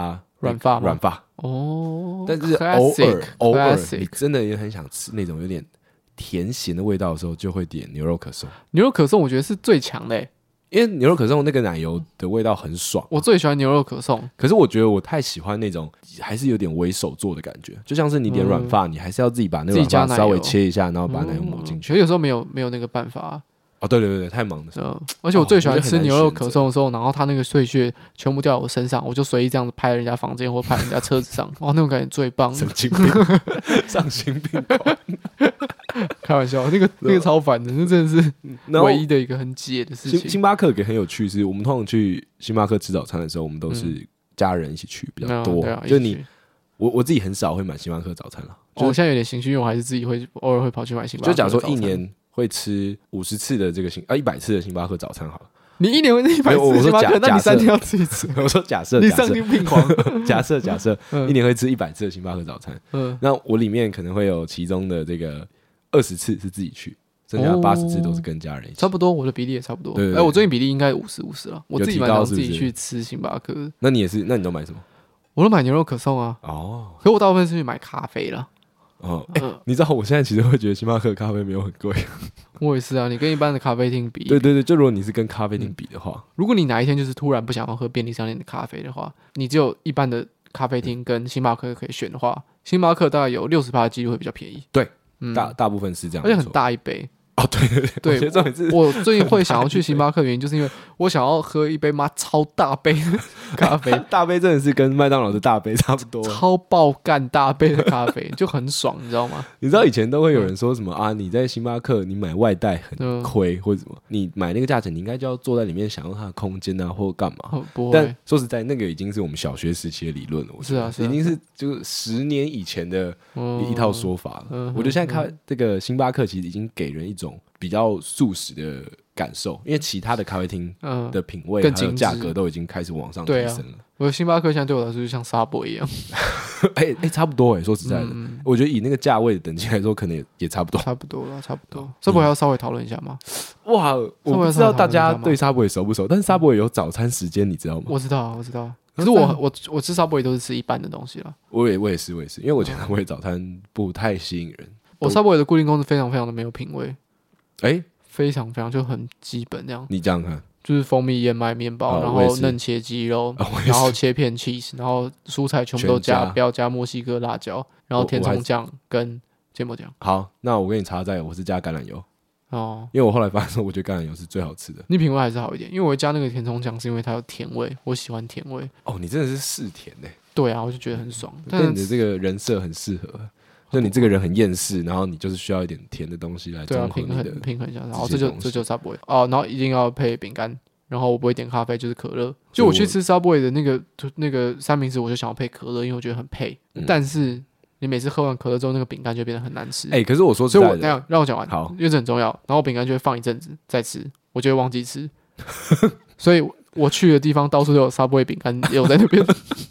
软发吗？ 软发哦， 但是偶尔你真的也很想吃那种有点甜咸的味道的时候，就会点牛肉可颂。 牛肉可颂我觉得是最强的， 因为牛肉可颂那个奶油的味道很爽， 我最喜欢牛肉可颂。 可是我觉得我太喜欢那种还是有点微手做的感觉，就像是你点软发，你还是要自己把那个软发稍微切一下，然后把奶油抹进去。 其实有时候没有那个办法。 哦，对，太忙了。 而且我最喜欢吃牛肉可颂的时候，然后它那个碎屑全部掉在我身上，我就随意这样子拍人家房间或拍人家车子上，哇，那种感觉最棒。 神经病，丧心病狂。 开玩笑，那个超烦的，那真的是唯一的一个很解的事情。 星巴克也很有趣，是我们通常去星巴克吃早餐的时候，我们都是家人一起去比较多。就我自己很少会买星巴克早餐了。 我现在有点情绪，因为我还是自己会偶尔会跑去买星巴克。 就假如说一年会吃50次的这个100次的星巴克早餐好了。 你一年会吃100次星巴克，那你3天要吃一次。 我说假设， 你丧心病狂。 假设一年会吃100次的星巴克早餐，那我里面可能会有其中的这个20次是自己去，剩下80次都是跟家人一起。 差不多，我的比例也差不多。 对， 我最近比例应该50-50了。我自己蛮常自己去吃星巴克。 那你也是？那你都买什么？ 我都买牛肉可颂啊。可我大部分是去买咖啡了。 你知道我现在其实会觉得星巴克咖啡没有很贵。 我也是啊，你跟一般的咖啡厅比， 对，就如果你是跟咖啡厅比的话， 如果你哪一天就是突然不想要喝便利商店的咖啡的话，你只有一般的咖啡厅跟星巴克可以选的话，星巴克大概有60%的几率会比较便宜。 对，大部分是这样， 而且很大一杯。 对， 我最近会想要去星巴克的原因，就是因为我想要喝一杯超大杯的咖啡， 大杯真的是跟麦当劳的大杯差不多， 超爆干大杯的咖啡就很爽，你知道吗？ 你知道以前都会有人说什么啊？你在星巴克你买外带很亏，或者什么？你买那个价钱，你应该就要坐在里面享用它的空间啊，或干嘛？ 不会。 但说实在，那个已经是我们小学时期的理论了。 是啊， 已经是就是10年以前的一套说法了。我觉得现在这个星巴克其实已经给人一种比较速食的感受，因为其他的咖啡厅的品味还有价格都已经开始往上提升了。 我的星巴克现在对我来说就像 Subway 一样， 差不多说实在的，我觉得以那个价位的等级来说，可能也差不多， 差不多了。Subway 要稍微讨论一下吗？ 哇，我不知道大家对 Subway 熟不熟，但是 Subway 有早餐时间，你知道吗？ 我知道。可是我吃 Subway 都是吃一般的东西了。 我也是，因为我觉得我早餐不太吸引人。 我 Subway 的固定公司非常非常的没有品味。非常非常就很基本这样。 你这样看， 就是蜂蜜燕麦面包，然后嫩切鸡肉，然后切片 cheese， 然后蔬菜全部都加，不要加墨西哥辣椒，然后甜葱酱跟芥末酱。 好，那我跟你插在，我是加橄榄油。因为我后来发现，我觉得橄榄油是最好吃的。 你品味还是好一点，因为我会加那个甜葱酱，是因为它有甜味，我喜欢甜味。 你真的是嗜甜欸。 对啊，我就觉得很爽。 跟你的这个人设很适合。就你这个人很厌世，然后你就是需要一点甜的东西来中和你的平衡一下，然后这就 Subway 然后一定要配饼干，然后我不会点咖啡，就是可乐。就我去吃 Subway 的那个三明治，我就想要配可乐，因为我觉得很配。但是你每次喝完可乐之后，那个饼干就变得很难吃。 可是我说实在的， 所以那样让我讲完，好，因为这很重要。然后饼干就会放一阵子再吃，我就会忘记吃。所以我去的地方到处都有 Subway 饼干，也有在那边。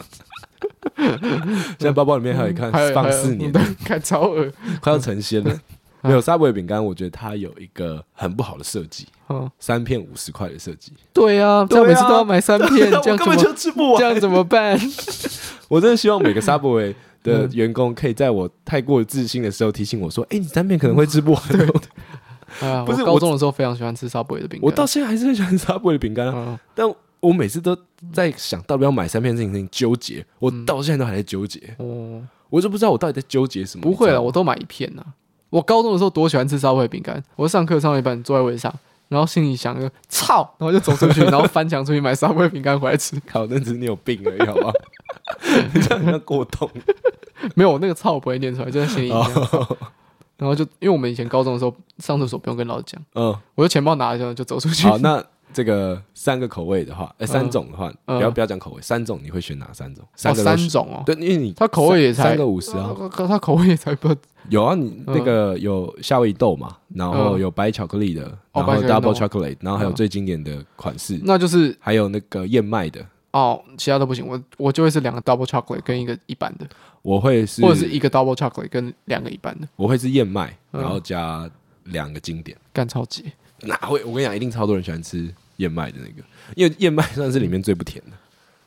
现在包包里面还有一看放4年， 看超恶， 快要成仙了。没有 Subway 饼干，我觉得它有一个很不好的设计，3片50块的设计。 对啊，这样每次都要买3片，这样根本就吃不完， 这样怎么办？ 我真的希望每个 Subway 的员工可以在我太过自信的时候提醒我说：“你3片可能会吃不完。” 不是，我高中的时候非常喜欢吃 Subway 的饼干， 我到现在还是很喜欢吃 Subway 的饼干啊，但我每次都在想到底要买3片这件事情纠结，我到现在都还在纠结。我就不知道我到底在纠结什么。 不会了，我都买1片啊。我高中的时候多喜欢吃 Subway 饼干，我上课上到一半坐在位上，然后心里想个操，然后就走出去，然后翻墙出去买 Subway 饼干回来吃。 靠，那只是你有病而已，好不好？你这样过动。 没有，我那个操不会念出来，就在心里一样。然后就因为我们以前高中的时候上厕所不用跟老师讲，我就钱包拿着就走出去。 好，那这个3个口味的话，3种的话，不要讲口味，3种你会选哪3种 ？3种哦， 对，因为你它口味也才 3个50啊， 它口味也才不有啊，你那个有夏威夷豆嘛，然后有白巧克力的，然后 double chocolate， 然后还有最经典的款式， 那就是还有那个燕麦的。 其他都不行，我就会是2个 double chocolate 跟1个一般的， 我会是， 或者是1个 double chocolate 跟2个一般的， 我会是燕麦，然后加2个经典。 干超级哪会？我跟你讲，一定超多人喜欢吃燕麦的那个，因为燕麦算是里面最不甜的。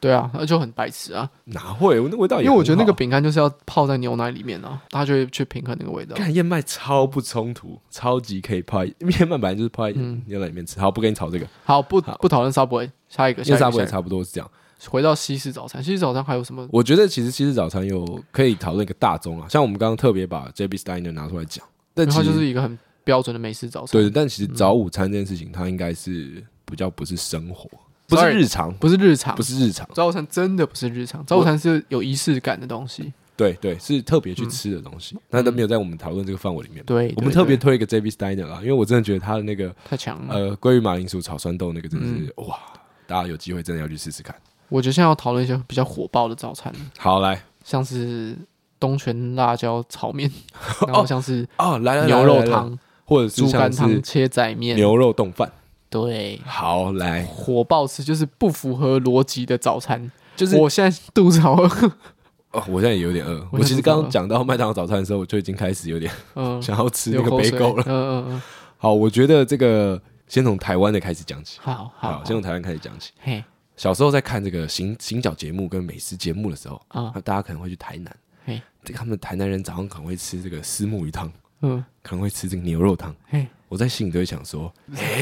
对啊，那就很白痴啊。 哪会？那味道也因为我觉得那个饼干就是要泡在牛奶里面啊，它就会去平衡那个味道。 看燕麦超不冲突，超级可以泡燕麦，本来就是泡在牛奶里面吃。好，不跟你吵这个。 好，不讨论 Subway， 下一个。 因为 Subway 差不多是这样。 回到西式早餐，西式早餐还有什么？ 我觉得其实西式早餐有可以讨论一个大宗啊，像我们刚刚特别把 JB Steiner 拿出来讲，但它就是一个很标准的美式早餐。 对，但其实早午餐这件事情，它应该是比较不是生活。不是日常， 不是日常， 不是日常。 早午餐真的不是日常，早午餐是有仪式感的东西。 对对，是特别去吃的东西，但都没有在我们讨论这个范围里面。 对， 我们特别推一个 JB Steiner 啦，因为我真的觉得他的那个太强了。 鲑鱼马铃薯炒酸豆那个真的是哇，大家有机会真的要去试试看。 我觉得现在要讨论一些比较火爆的早餐。 好，来， 像是东泉辣椒炒面，然后像是来牛肉汤， 或者是猪肝汤、切仔面、 牛肉冻饭。 对， 好来火爆吃就是不符合逻辑的早餐， 就是我现在肚子好饿。 我现在也有点饿。我其实刚刚讲到麦当劳早餐的时候，我就已经开始有点想要吃那个贝狗了。好，我觉得这个先从台湾的开始讲起。 好， 先从台湾开始讲起。 嘿， 小时候在看这个行脚节目跟美食节目的时候，大家可能会去台南。嘿，这个他们台南人早上可能会吃这个虱目鱼汤，可能会吃这个牛肉汤。嘿。我在心里都会想说，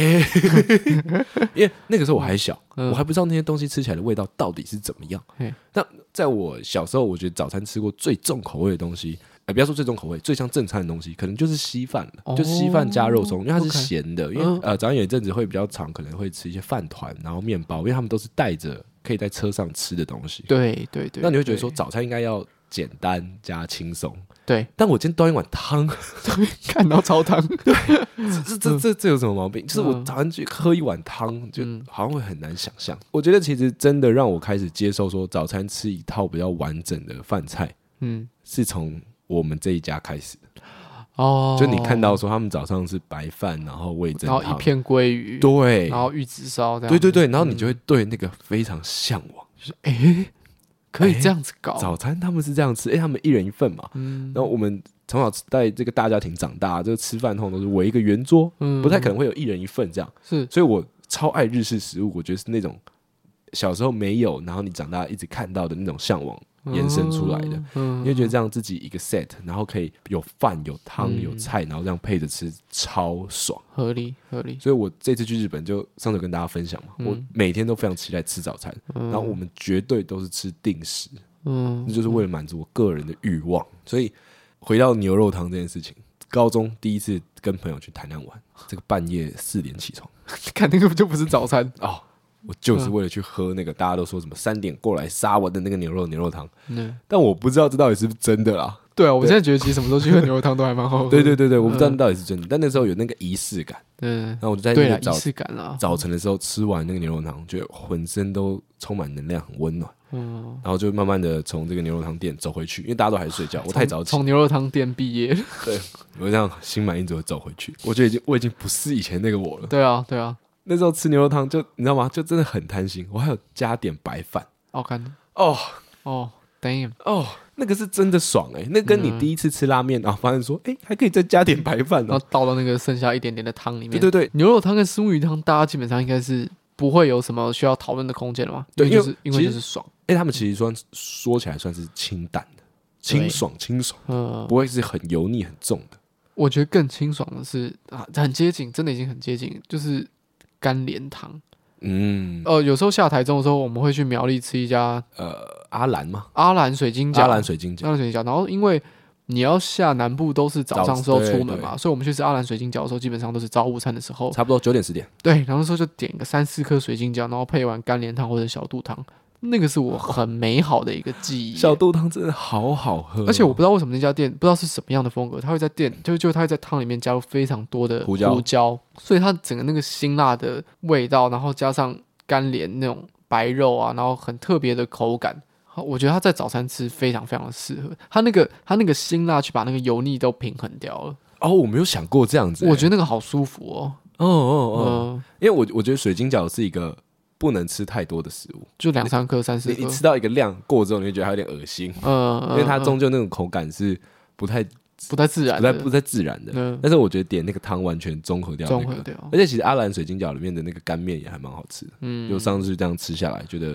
因为那个时候我还小，我还不知道那些东西吃起来的味道到底是怎么样。但在我小时候，我觉得早餐吃过最重口味的东西，不要说最重口味，最像正餐的东西，可能就是稀饭了，就是稀饭加肉松，因为它是咸的。因为早上有一阵子会比较长，可能会吃一些饭团，然后面包，因为他们都是带着可以在车上吃的东西。 对对对， 那你会觉得说早餐应该要简单加轻松。 对， 但我今天端一碗汤， 看到超汤， 对，这有什么毛病？就是我早上去喝一碗汤，就好像会很难想象。我觉得其实真的让我开始接受说早餐吃一套比较完整的饭菜，是从我们这一家开始的。哦，就你看到说他们早上是白饭，然后味噌汤， 然后一片鲑鱼， 对， 然后玉子烧，对， 然后你就会对那个非常向往， 就是可以这样子搞早餐，他们是这样吃，他们一人一份嘛。然后我们从小在这个大家庭长大，这个吃饭通常都是围一个圆桌，不太可能会有一人一份这样。是，所以我超爱日式食物，我觉得是那种小时候没有，然后你长大一直看到的那种向往延伸出来的。你会觉得这样自己一个 set， 然后可以有饭有汤有菜，然后这样配着吃超爽， 合理。 所以我这次去日本就上次跟大家分享嘛，我每天都非常期待吃早餐，然后我们绝对都是吃定时，那就是为了满足我个人的欲望。所以回到牛肉汤这件事情，高中第一次跟朋友去台南玩，这个半夜4点起床， 看那个就不是早餐哦。我就是为了去喝那个大家都说什么3点过来杀我的那个牛肉汤，但我不知道这到底是不是真的啦。 对啊，我现在觉得其实什么时候去喝牛肉汤都还蛮好喝。 对，我不知道那到底是真的，但那时候有那个仪式感。然后我就在那个仪式感啦， 早晨的时候吃完那个牛肉汤，觉得浑身都充满能量，很温暖。然后就慢慢的从这个牛肉汤店走回去，因为大家都还是睡觉，我太早起。 从牛肉汤店毕业， 对，我这样心满意足的走回去。我觉得我已经不是以前那个我了。 对啊。 那时候吃牛肉汤就你知道吗？就真的很贪心，我还有加点白饭。 看 damn 那个是真的爽那跟你第一次吃拉面，然后发现说还可以再加点白饭， 然后倒到那个剩下一点点的汤里面。 对， 牛肉汤跟虱目鱼汤，大家基本上应该是不会有什么需要讨论的空间了嘛？对，因为就是爽。 他们其实说起来算是清淡的，清爽，不会是很油腻很重的。 我觉得更清爽的是很接近，真的已经很接近，就是干莲汤。有时候下台中的时候，我们会去苗栗吃一家阿兰吗？ 阿兰水晶饺， 阿兰水晶饺。 然后因为你要下南部都是早上时候出门嘛，所以我们去吃阿兰水晶饺的时候，基本上都是早午餐的时候， 差不多9点10点。 对，然后那时候就点个3-4颗水晶饺，然后配一碗干莲汤或者小肚汤。那个是我很美好的一个记忆。 小肚汤真的好好喝， 而且我不知道为什么那家店不知道是什么样的风格，他会在他会在汤里面加入非常多的胡椒，所以它整个那个辛辣的味道，然后加上干莲那种白肉啊，然后很特别的口感，我觉得它在早餐吃非常非常的适合。它那个辛辣去把那个油腻都平衡掉了。 我没有想过这样子， 我觉得那个好舒服哦。 因为我觉得水晶饺是一个不能吃太多的食物， 就2-3颗、3-4颗， 你吃到一个量过之后，你会觉得它有点恶心，因为它终究那种口感是不太自然的，不太自然的。但是我觉得点那个汤完全综合掉那个，而且其实阿兰水晶饺里面的那个干面也还蛮好吃的。就上次这样吃下来，觉得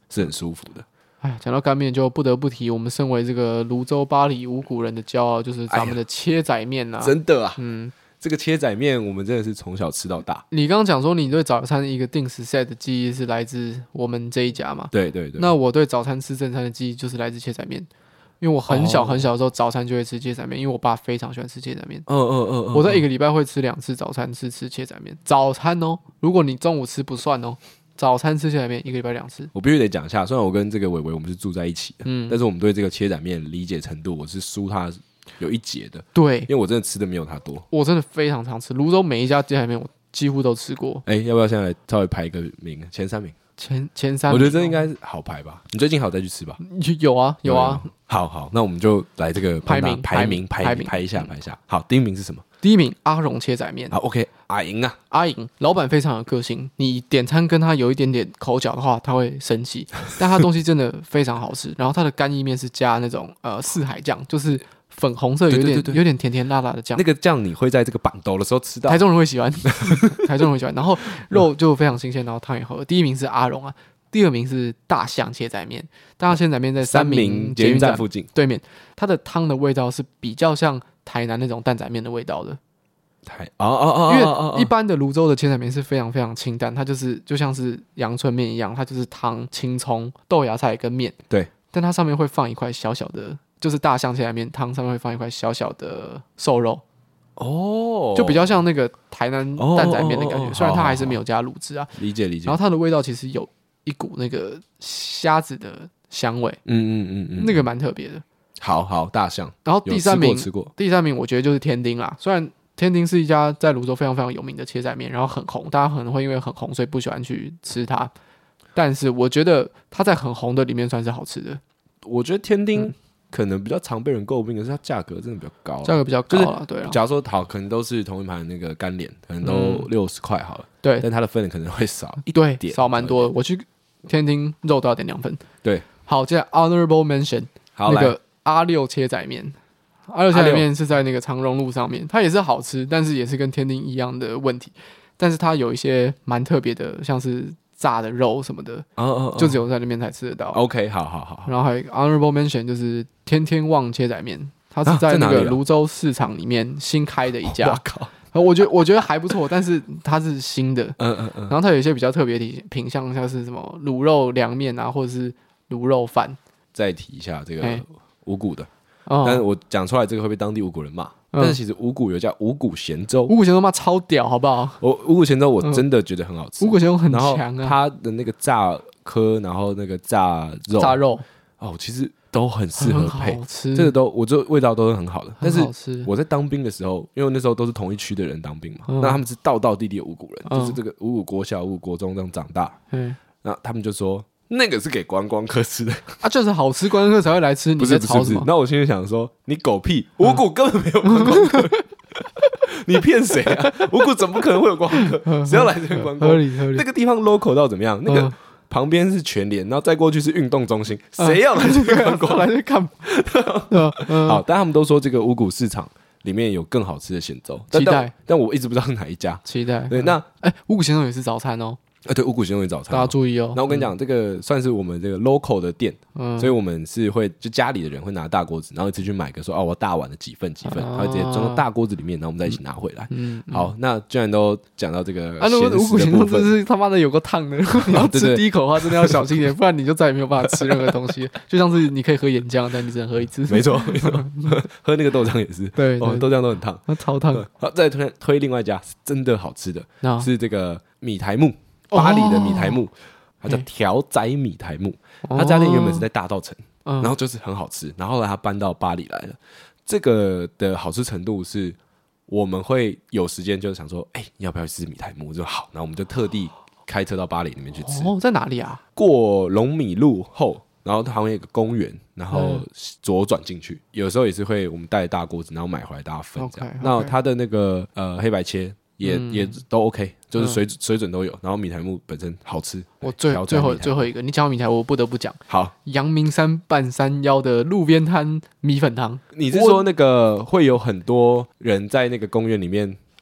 是很舒服的。 哎，讲到干面就不得不提我们身为这个泸州八里五股人的骄傲，就是咱们的切仔面啊。 真的啊，这个切仔面我们真的是从小吃到大。 你刚刚讲说你对早餐一个定时 set 的记忆是来自我们这一家嘛？ 对对对。 那我对早餐吃正餐的记忆就是来自切仔面，因为我很小很小的时候早餐就会吃切仔面，因为我爸非常喜欢吃切仔面。我在一个礼拜会吃2次早餐，是吃切仔面。早餐哦，如果你中午吃不算哦。早餐吃切仔面一个礼拜2次， 我必须得讲一下。虽然我跟这个伟伟我们是住在一起的，但是我们对这个切仔面理解程度，我是输他有一截的。 对， 因为我真的吃的没有他多。 我真的非常常吃泸州每一家切仔面，我几乎都吃过。 要不要现在来稍微排一个名，前3名？ 前3名， 我觉得这应该是好排吧。你最近还有再去吃吧？ 有啊。 好，那我们就来这个排名一下。好，第1名是什么？ 第1名阿荣切仔面。 好 ，OK， 阿莹啊， 阿莹老板非常有个性，你点餐跟他有一点点口角的话，他会生气，但他东西真的非常好吃。然后他的干意面是加那种四海酱，就是粉红色有点甜甜辣辣的酱。 那个酱你会在这个板豆的时候吃到， 台中人会喜欢，然后肉就非常新鲜，然后汤也好。第1名是阿荣啊，第2名是大象切仔面。大象切仔面在3民捷运站附近对面，它的汤的味道是比较像台南那种担仔面的味道的。因为一般的泸州的切仔面是非常非常清淡，它就像是阳春面一样，它就是汤、青葱、豆芽菜跟面。 对， 但它上面会放一块小小的，就是大象切仔面汤上面会放一块小小的瘦肉。就比较像那个台南担仔面的感觉，虽然它还是没有加卤汁啊。 理解。 然后它的味道其实有一股那个虾子的香味，那个蛮特别的。 好，大象。 然后第3名， 吃过。 第3名我觉得就是天丁啦，虽然天丁是一家在泸州非常非常有名的切仔面，然后很红，大家可能会因为很红所以不喜欢去吃它，但是我觉得它在很红的里面算是好吃的。 我觉得天丁可能比较常被人诟病的是它价格真的比较高， 价格比较高了，对啊。 假如说好，可能都是同一盘那个干脸，可能都60块好了， 对， 但它的分可能会少一点， 对，少蛮多的。我去天丁肉都要点2份。 对， 好，接下来 honorable mention， 好， 那个阿六切仔面。阿六切仔面是在那个长荣路上面，它也是好吃，但是也是跟天丁一样的问题，但是它有一些蛮特别的，像是炸的肉什么的，就只有在那边才吃得到。 OK， 好。 然后还有一个 honorable mention 就是天天旺切仔面，它是在那个泸州市场里面新开的一家。 哇靠！ 我觉得还不错，但是它是新的。然后它有一些比较特别的品项，像是什么卤肉凉面啊，或者是卤肉饭。 再提一下这个五股的。但是我讲出来这个会被当地五股人骂，但是其实五股有叫五股咸粥， 五股咸粥妈超屌，好不好？ 五股咸粥我真的觉得很好吃， 五股咸粥很强啊， 它的那个炸科，然后那个炸肉，其实都很适合配，这个我觉得味道都是很好的。但是我在当兵的时候，因为那时候都是同一区的人当兵嘛，那他们是道地的五股人，就是这个五股国小、五股国中这样长大，那他们就说。那个是给观光客吃的就是好吃，观光客才会来吃。你在吵什么？ 那我心里想说，你狗屁！五股根本没有观光客，你骗谁啊？五股怎么可能会有观光客？谁要来这边观光？ 合理。 那个地方 local 到怎么样？那个旁边是全联，然后再过去是运动中心，谁要来这边观光？ 来这看？ 好，但他们都说这个五股市场里面有更好吃的咸粥， 期待。 但我一直不知道是哪一家。 期待。 对，那五股咸粥也是早餐哦。 对，五股咸粥早餐， 大家注意哦。 那我跟你讲，这个算是我们这个 local 的店，所以我们是会就家里的人会拿大锅子，然后一次去买个说我大碗的几份，他会直接装到大锅子里面，然后我们再一起拿回来。好，那既然都讲到这个五股咸粥真是他妈的有个烫的，你要吃第一口的话，真的要小心一点，不然你就再也没有办法吃任何东西。就像是你可以喝岩浆，但你只能喝一次。 没错，喝那个豆浆也是， 对， 豆浆都很烫， 超烫。 好，再推另外一家是真的好吃的，是这个米台木。巴黎的米台木，它叫条仔米台木。它家店原本是在大稻埕，然后就是很好吃，然后后来它搬到巴黎来了。这个的好吃程度是，我们会有时间就想说，你要不要去吃米台木？就好，然后我们就特地开车到巴黎里面去吃。 在哪里啊？ 过龙米路后，然后它好像有一个公园，然后左转进去。有时候也是会我们带大锅子，然后买回来大家分这样。那它的那个黑白切。也都 OK， 就是水准都有，然后米台木本身好吃。 我最后一个，你讲到米台，我不得不讲。 好， 阳明山半山腰的路边摊米粉汤。 你是说那个会有很多人在那个公园里面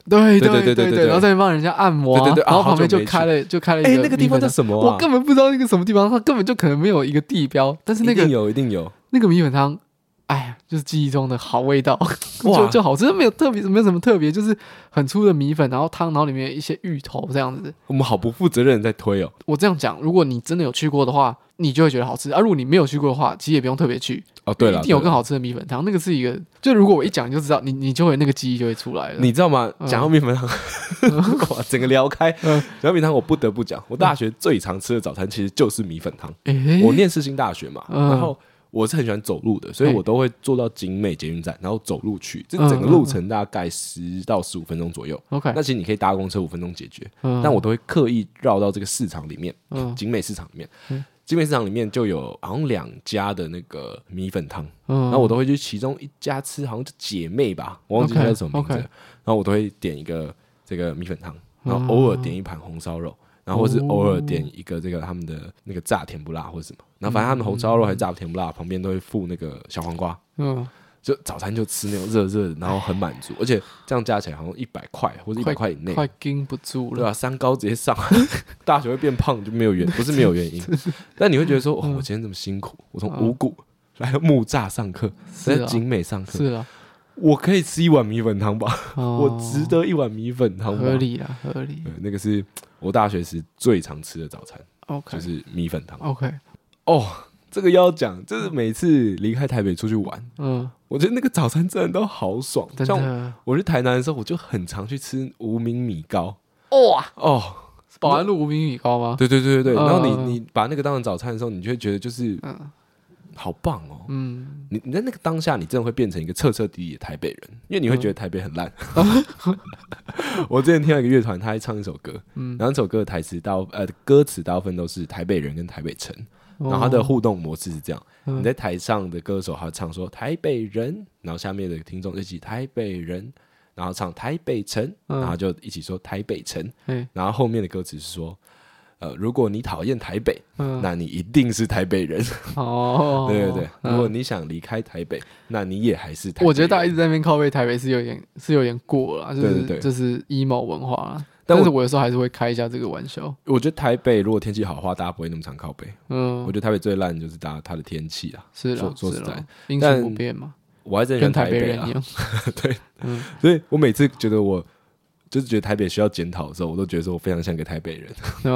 对对对对， 然后在那边帮人家按摩， 对， 然后旁边就开了一个那个地方叫什么我根本不知道那个什么地方，它根本就可能没有一个地标，但是那个一定有那个米粉汤，哎呀，就是记忆中的好味道，就好吃，没有什么特别，就是很粗的米粉，然后汤，然后里面有一些芋头这样子。 我们好不负责任在推哦。 我这样讲，如果你真的有去过的话，你就会觉得好吃；如果你没有去过的话，其实也不用特别去。 对了， 一定有更好吃的米粉汤。那个是一个，就如果我一讲就知道，你就会那个记忆就会出来了。 你知道吗？讲到米粉汤，哇，整个聊开。讲到米粉汤，我不得不讲，我大学最常吃的早餐其实就是米粉汤。我念世新大学嘛，然后我是很喜欢走路的，所以我都会坐到景美捷运站，然后走路去。这整个路程大概10到15分钟左右。 OK， 那其实你可以搭公车5分钟解决，但我都会刻意绕到这个市场里面，景美市场里面。景美市场里面就有好像2家的那个米粉汤，然后我都会去其中一家吃，好像就姐妹吧，我忘记它叫什么名字。然后我都会点一个这个米粉汤，然后偶尔点一盘红烧肉，然后或是偶尔点一个这个他们的那个炸甜不辣或者什么，然后反正他们红烧肉还是炸甜不辣旁边都会附那个小黄瓜。就早餐就吃那种热热的，然后很满足，而且这样加起来好像100块或者100块以内， 快盯不住了， 对吧？3高直接上，大学会变胖就没有不是没有原因，但你会觉得说，我今天这么辛苦，我从五股来木栅上课，在景美上课， 是啊， 我可以吃一碗米粉汤吧？我值得一碗米粉汤吧？ 合理啦，合理。 那个是我大学时最常吃的早餐 ，OK， 就是米粉汤。 OK， 这个要讲，就是每次离开台北出去玩，我觉得那个早餐真的都好爽。像我去台南的时候，我就很常去吃无名米糕。 保安路无名米糕吗？ 对。然后你把那个当成早餐的时候，你就会觉得就是好棒哦。你在那个当下，你真的会变成一个彻彻底底的台北人，因为你会觉得台北很烂。我之前听到一个乐团，他在唱一首歌，然后这首歌的歌词大部分都是台北人跟台北城。然后他的互动模式是这样：你在台上的歌手他唱说台北人，然后下面的听众一起台北人，然后唱台北城，然后就一起说台北城。然后后面的歌词是说，如果你讨厌台北，那你一定是台北人。对，如果你想离开台北，那你也还是台北人。 我觉得大家一直在那边靠背台北是有点过了，就是 emo 文化啦。但是我有时候还是会开一下这个玩笑。 我觉得台北如果天气好的话，大家不会那么常靠北。我觉得台北最烂的就是它的天气啊。 是啦， 说实在， 阴晴不变嘛。 我还真跟台北人一样。 对，所以我每次觉得就是觉得台北需要检讨的时候，我都觉得说我非常像个台北人。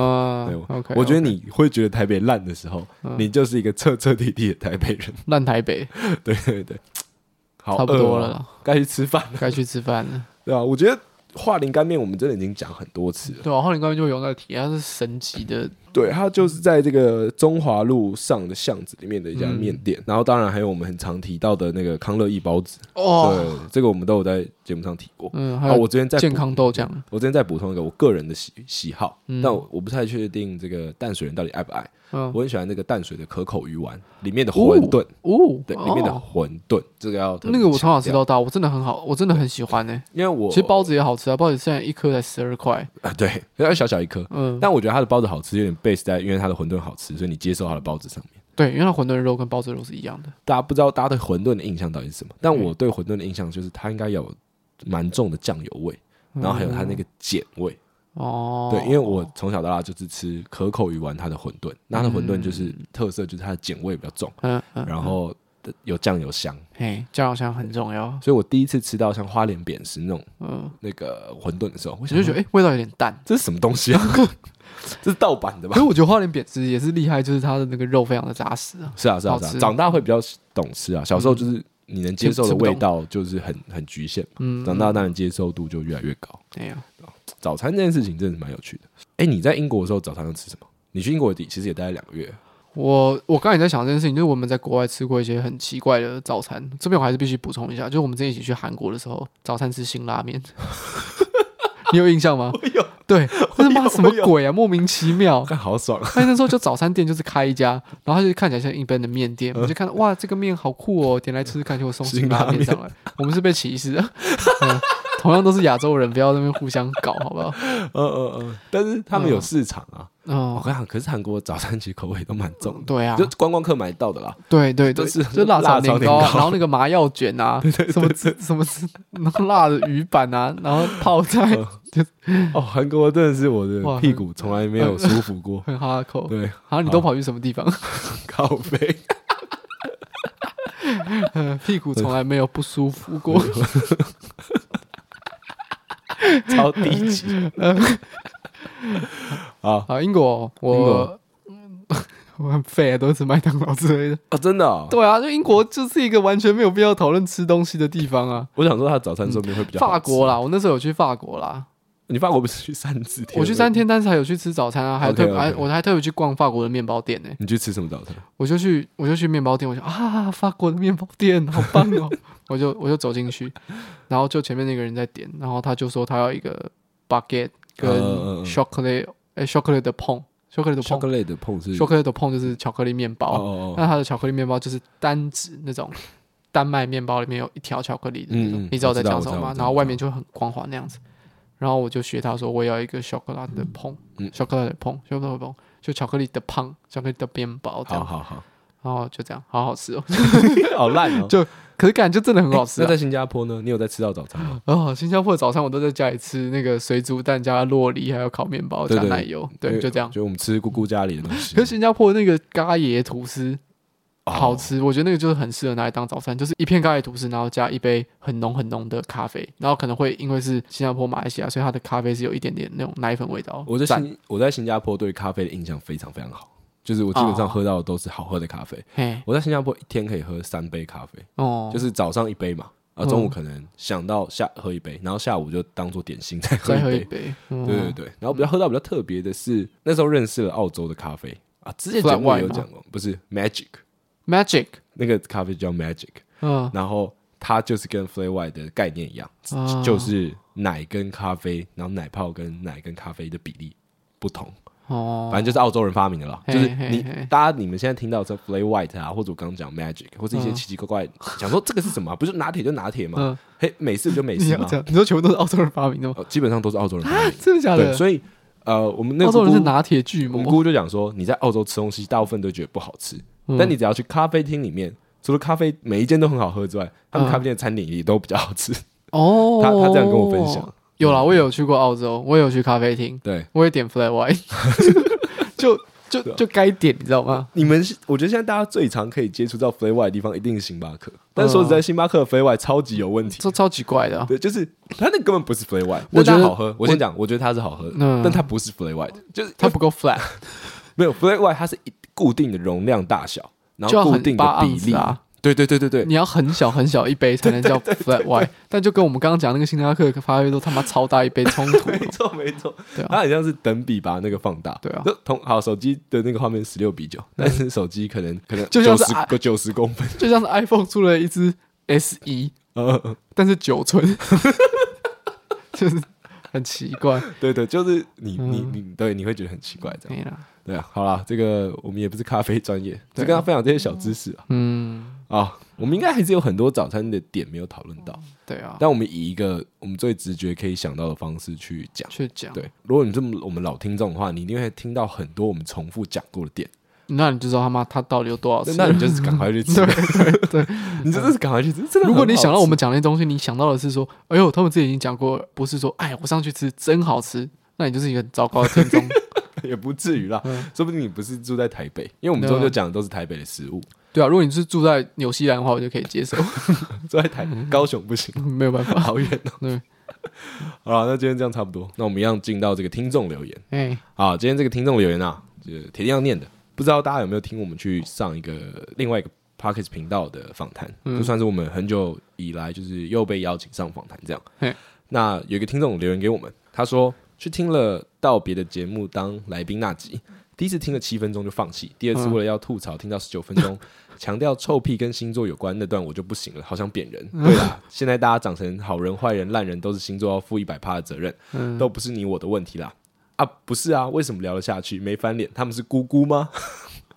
OK， 我觉得你会觉得台北烂的时候，你就是一个彻彻底底的台北人。 烂台北。对， 好， 差不多了啦， 该去吃饭了。 对啊，我觉得桦林干面我们真的已经讲很多次了。 对啊，桦林干面就有那个体验，它是神级的。 对，它就是在这个中华路上的巷子里面的一家面店，然后当然还有我们很常提到的那个康乐意包子。对，这个我们都有在节目上提过。 还有我这边再健康豆浆， 我这边再补充一个我个人的喜好，但我不太确定这个淡水人到底爱不爱。我很喜欢那个淡水的可口鱼丸里面的馄饨。对，里面的馄饨，这个要那个我从小吃到大，我真的很好，我真的很喜欢呢。因为其实包子也好吃啊，包子现在一颗才12块啊，对，要小小一颗。但我觉得它的包子好吃，有点 base 在因为它的馄饨好吃，所以你接受它的包子上面。 对，因为它馄饨的肉跟包子的肉是一样的。 大家不知道大家对馄饨的印象到底是什么？但我对馄饨的印象就是它应该有蛮重的酱油味，然后还有它那个碱味。对，因为我从小到大就是吃可口鱼丸它的馄饨，那它的馄饨就是特色就是它的碱味比较重，然后有酱油香， 酱油香很重要。 所以我第一次吃到像花莲扁食那种那个馄饨的时候，我就觉得味道有点淡， 这是什么东西啊？这是盗版的吧？ 可是我觉得花莲扁食也是厉害，就是它的那个肉非常的扎实啊。 是啊，长大会比较懂吃啊，小时候就是你能接受的味道就是很局限嘛，长大当然接受度就越来越高。早餐这件事情真的是蛮有趣的。你在英国的时候早餐要吃什么？你去英国其实也待了2个月。我刚才也在想这件事情，就是我们在国外吃过一些很奇怪的早餐。这边我还是必须补充一下，就是我们之前一起去韩国的时候，早餐吃辛拉面。你有印象吗？ 我有。 对，这他妈什么鬼啊？莫名其妙。 好爽啊！ 那时候就早餐店就是开一家，然后它就看起来像一般的面店，我就看到哇，这个面好酷哦，点来吃吃看，就会送辛拉面上来。我们是被歧视的。 同样都是亚洲人，不要在那边互相搞，好不好？ 但是他们有市场啊。我跟你讲，可是韩国早餐其实口味都蛮重的。 对啊， 就观光客买到的啦。 对，就辣炒年糕，然后那个麻药卷啊，什么然后辣的鱼板啊，然后泡菜。 韩国真的是我的屁股从来没有舒服过， 很哈口。 对， 你都跑去什么地方？ 靠北。 屁股从来没有不舒服过。 超低级。 好，英国我很废，都是麦当劳之类的啊，真的哦。 对啊，就英国就是一个完全没有必要讨论吃东西的地方啊。 我想说，他的早餐说不定会比较好吃。 法国啦，我那时候有去法国啦。 你法国不是去3次天？ 我去3天，但是还有去吃早餐啊，我还特别去逛法国的面包店呢。 你去吃什么早餐？ 我就去面包店，我就法国的面包店好棒哦！我就走进去，然后就前面那个人在点，然后他就说他要一个 baguette 跟 chocolate 的碰。chocolate 的碰是 chocolate 的碰就是巧克力面包，那它的巧克力面包就是单指那种丹麦面包里面有一条巧克力的那种，你知道我在讲什么吗？然后外面就很光滑那样子。然后我就学他说，我要一个巧克力的碰，巧克力的碰，就巧克力的胖，巧克力的面包这样。好，然后就这样，好好吃哦。 好烂哦。 可是感觉就真的很好吃。 那在新加坡呢？你有在吃到早餐吗？ 新加坡的早餐我都在家里吃那个水煮蛋加酪梨，还有烤面包加奶油，对，就这样。 就我们吃姑姑家里的东西。 可是新加坡那个咖椰吐司好吃，我觉得那个就是很适合拿来当早餐，就是一片咖喱吐司，然后加一杯很浓很浓的咖啡，然后可能会因为是新加坡、马来西亚，所以它的咖啡是有一点点那种奶粉味道。 我在新加坡对咖啡的印象非常非常好，就是我基本上喝到的都是好喝的咖啡。我在新加坡一天可以喝3杯咖啡，就是早上1杯嘛，中午可能想到喝1杯，然后下午就当做点心再喝一杯。对，然后喝到比较特别的是，那时候认识了澳洲的咖啡啊，之前节目有讲过，不是 Magic 那个咖啡叫 Magic，然后它就是跟 Flat White 的概念一样，就是奶跟咖啡，然后奶泡跟奶跟咖啡的比例不同。反正就是澳洲人发明的啦，就是你们现在听到这 Flat White 啊，或者我刚刚讲 Magic， 或者一些奇奇怪怪，想说这个是什么？不是拿铁就拿铁吗？美式就美式吗？ 你说全部都是澳洲人发明的吗？ 基本上都是澳洲人发明的， 真的假的？ 所以我们那个澳洲人是拿铁巨魔。 我们姑姑就讲说，你在澳洲吃东西，大部分都觉得不好吃，但你只要去咖啡厅里面，除了咖啡每一间都很好喝之外，他们咖啡店的餐点也都比较好吃。他这样跟我分享。 有啦，我也有去过澳洲，我也有去咖啡厅， 对， 我也点 Flat White， 就该点，你知道吗？ 我觉得现在大家最常可以接触到 Flat White 的地方，一定是星巴克。但是说实在，星巴克的 Flat White 超级有问题， 超级怪的。 对，就是它那根本不是 Flat White， 我觉得好喝。我先讲，我觉得它是好喝的，但它不是 Flat White， 就是它不够 flat。 没有 Flat White， 它是固定的容量大小，然后固定的比例啊。对， 你要很小很小一杯才能叫 flat white， 但就跟我们刚刚讲那个星巴克的咖啡都他妈超大一杯冲突。 没错，对啊，它很像是等比把那个放大。 对啊， 好，手机的那个画面16:9，但是手机可能就像是 90公分， 就像是 iPhone 出了一支 SE， 但是9寸，就是很奇怪。 对，就是你会觉得很奇怪这样。对啊，好啦，这个我们也不是咖啡专业，只跟他分享这些小知识啊。我们应该还是有很多早餐的点没有讨论到。对啊，但我们以一个我们最直觉可以想到的方式去讲。对，如果你我们老听众的话，你一定会听到很多我们重复讲过的点。 那你就知道他到底有多少次？ 那你就是赶快去吃。对，你真的是赶快去吃。 如果你想到我们讲那些东西，你想到的是说，哎呦，他们之前已经讲过，不是说，哎，我上去吃真好吃，那你就是一个很糟糕的听众。 也不至于啦，说不定你不是住在台北，因为我们之后就讲的都是台北的食物。 对啊，如果你是住在纽西兰的话，我就可以接受。 住在高雄不行， 没有办法， 好远哦。对，好了，那今天这样差不多，那我们一样进到这个听众留言。好，今天这个听众留言啊，就是铁定要念的，不知道大家有没有听我们去上另外一个 Podcast 频道的访谈，就算是我们很久以来就是又被邀请上访谈这样。那有一个听众留言给我们，他说去听了道别的节目当来宾那集，第一次听了7分钟就放弃，第二次为了要吐槽听到19分钟，强调臭屁跟星座有关那段我就不行了，好想扁人。对啦，现在大家长成好人坏人烂人都是星座要负100%的责任，都不是你我的问题啦。啊，不是啊，为什么聊得下去？没翻脸，他们是姑姑吗？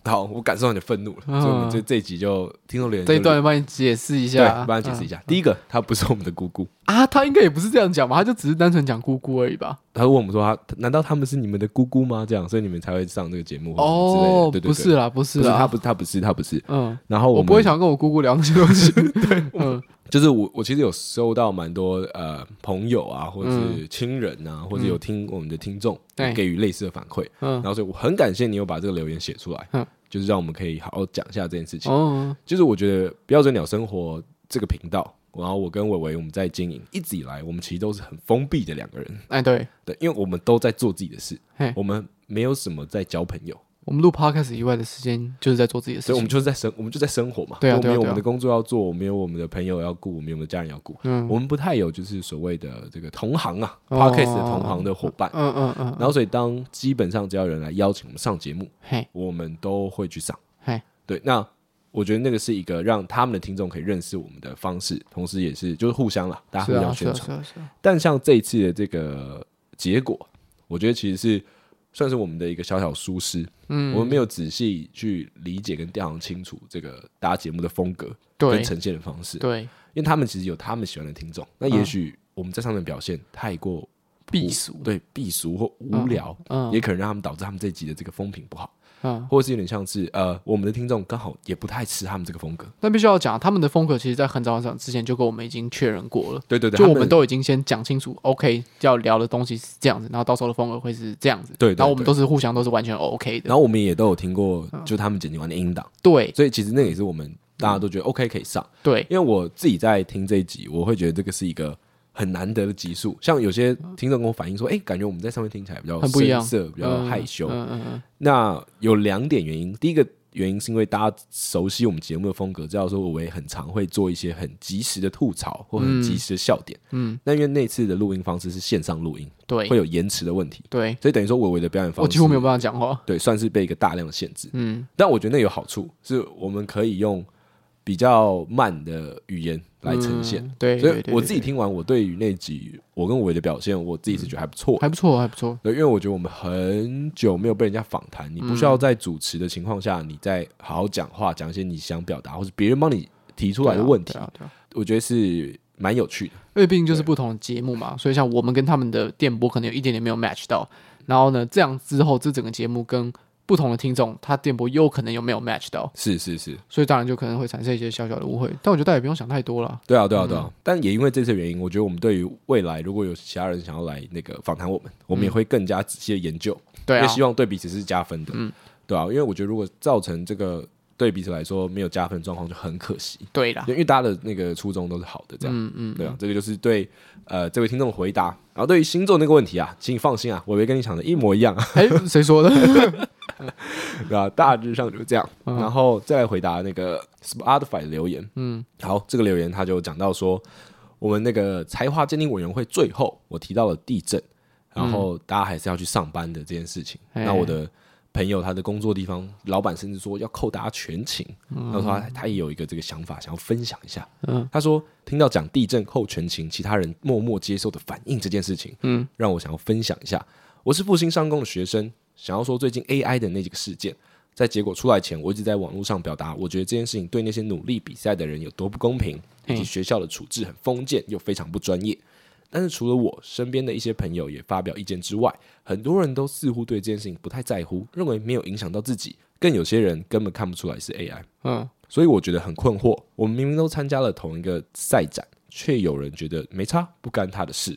好，我感受到你的愤怒了，所以我们这一集就听众留言这一段帮你解释一下， 对，帮你解释一下。第一个，他不是我们的姑姑啊，他应该也不是这样讲吧，他就只是单纯讲姑姑而已吧。 他问我们说难道他们是你们的姑姑吗？这样，所以你们才会上这个节目之类的。对， 不是啦，不是啦， 他不是。然后我不会想跟我姑姑聊那些东西。 对，就是我其实有收到蛮多朋友啊，或者是亲人啊，或者有听我们的听众给予类似的反馈，然后所以我很感谢你有把这个留言写出来，就是让我们可以好好讲一下这件事情。就是我觉得标准鸟生活这个频道，然后我跟伟伟我们在经营，一直以来我们其实都是很封闭的两个人。 对， 因为我们都在做自己的事，我们没有什么在交朋友。 我们录 podcast 以外的时间就是在做自己的事情， 所以我们就在生活嘛。 对啊， 我们有我们的工作要做，我们有我们的朋友要顾，我们有我们的家人要顾。我们不太有就是所谓的这个同行啊，podcast 的同行的伙伴。然后所以当基本上只要有人来邀请我们上节目，我们都会去上。对，那我觉得那个是一个让他们的听众可以认识我们的方式，同时也是就是互相啦，大家互相宣传。但像这一次的这个结果，我觉得其实是算是我们的一个小小疏失。我们没有仔细去理解跟调查清楚这个大家节目的风格跟呈现的方式。对，因为他们其实有他们喜欢的听众，那也许我们在上面表现太过避俗， 对，避俗或无聊，也可能让他们导致他们这一集的这个风评不好。或者是有点像是我们的听众刚好也不太吃他们这个风格。 但必须要讲，他们的风格其实在很早之前就跟我们已经确认过了。 对， 就我们都已经先讲清楚 ，OK， 要聊的东西是这样子，然后到时候的风格会是这样子。对，然后我们都是互相都是完全 OK 的。 然后我们也都有听过，就他们剪辑完的音档。 对， 所以其实那也是我们大家都觉得 OK 可以上。 对， 因为我自己在听这一集，我会觉得这个是一个很难得的集数。像有些听众跟我反映说，感觉我们在上面听起来比较生涩，比较害羞。那有2点原因，第一个原因是因为大家熟悉我们节目的风格，知道说我也很常会做一些很及时的吐槽或很及时的笑点。那因为那次的录音方式是线上录音，对，会有延迟的问题。对，所以等于说伟伟的表演方式， 我几乎没有办法讲话。 对，算是被一个大量的限制。但我觉得那有好处，是我们可以用比较慢的语言来呈现。对，所以我自己听完，我对于那集我跟伟的表现，我自己是觉得还不错， 还不错。 对，因为我觉得我们很久没有被人家访谈，你不需要在主持的情况下，你再好好讲话，讲一些你想表达或者别人帮你提出来的问题，我觉得是蛮有趣的。 因为毕竟就是不同的节目嘛，所以像我们跟他们的电波可能有一点点没有 match 到，然后呢，这样之后这整个节目跟不同的听众，他电波有可能有没有 match 到？是，所以当然就可能会产生一些小小的误会。但我觉得大家也不用想太多了。对啊。 但也因为这次原因，我觉得我们对于未来如果有其他人想要来那个访谈我们也会更加仔细的研究。对啊，因为希望对彼此是加分的。对啊，因为我觉得如果造成这个对彼此来说没有加分的状况，就很可惜。对啦，因为大家的那个初衷都是好的，这样。对啊，这个就是对这位听众的回答。然后对于星座那个问题啊，请你放心啊，我会跟你想的一模一样。 谁说的？ 对啊，大致上就是这样。然后再来回答那个 Spotify 的留言。好，这个留言他就讲到说，我们那个才华鉴定委员会最后我提到了地震，然后大家还是要去上班的这件事情。那我的朋友他的工作地方老板甚至说要扣大家全勤。然后他也有一个这个想法想要分享一下。他说听到讲地震扣全勤，其他人默默接受的反应这件事情，让我想要分享一下。我是复兴商工的学生，想要说最近 AI 的那几个事件，在结果出来前，我一直在网络上表达，我觉得这件事情对那些努力比赛的人有多不公平，以及学校的处置很封建又非常不专业。但是除了我身边的一些朋友也发表意见之外，很多人都似乎对这件事情不太在乎，认为没有影响到自己，更有些人根本看不出来是 AI。所以我觉得很困惑，我们明明都参加了同一个赛展，却有人觉得没差，不干他的事。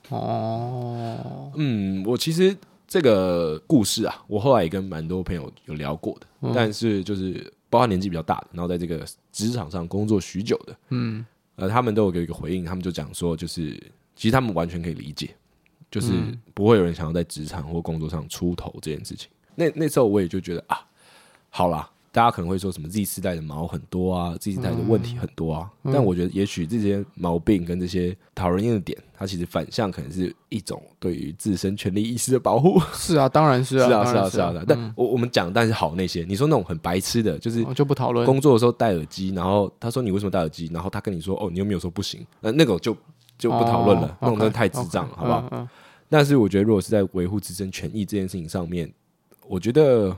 我其实这个故事啊，我后来也跟蛮多朋友有聊过的，但是就是包括年纪比较大的，然后在这个职场上工作许久的，他们都有给一个回应，他们就讲说，就是其实他们完全可以理解，就是不会有人想要在职场或工作上出头这件事情。那时候我也就觉得啊，好啦。大家可能会说什么 Z 世代的毛很多啊 ，Z 世代的问题很多啊，但我觉得也许这些毛病跟这些讨人厌的点，它其实反向可能是一种对于自身权利意识的保护。是啊，当然是啊，是啊。但我们讲，但是好那些，你说那种很白痴的，就是就不讨论。工作的时候戴耳机，然后他说你为什么戴耳机，然后他跟你说哦，你又没有说不行，那个就不讨论了，那种真的太智障了，好不好？但是我觉得，如果是在维护自身权益这件事情上面，我觉得。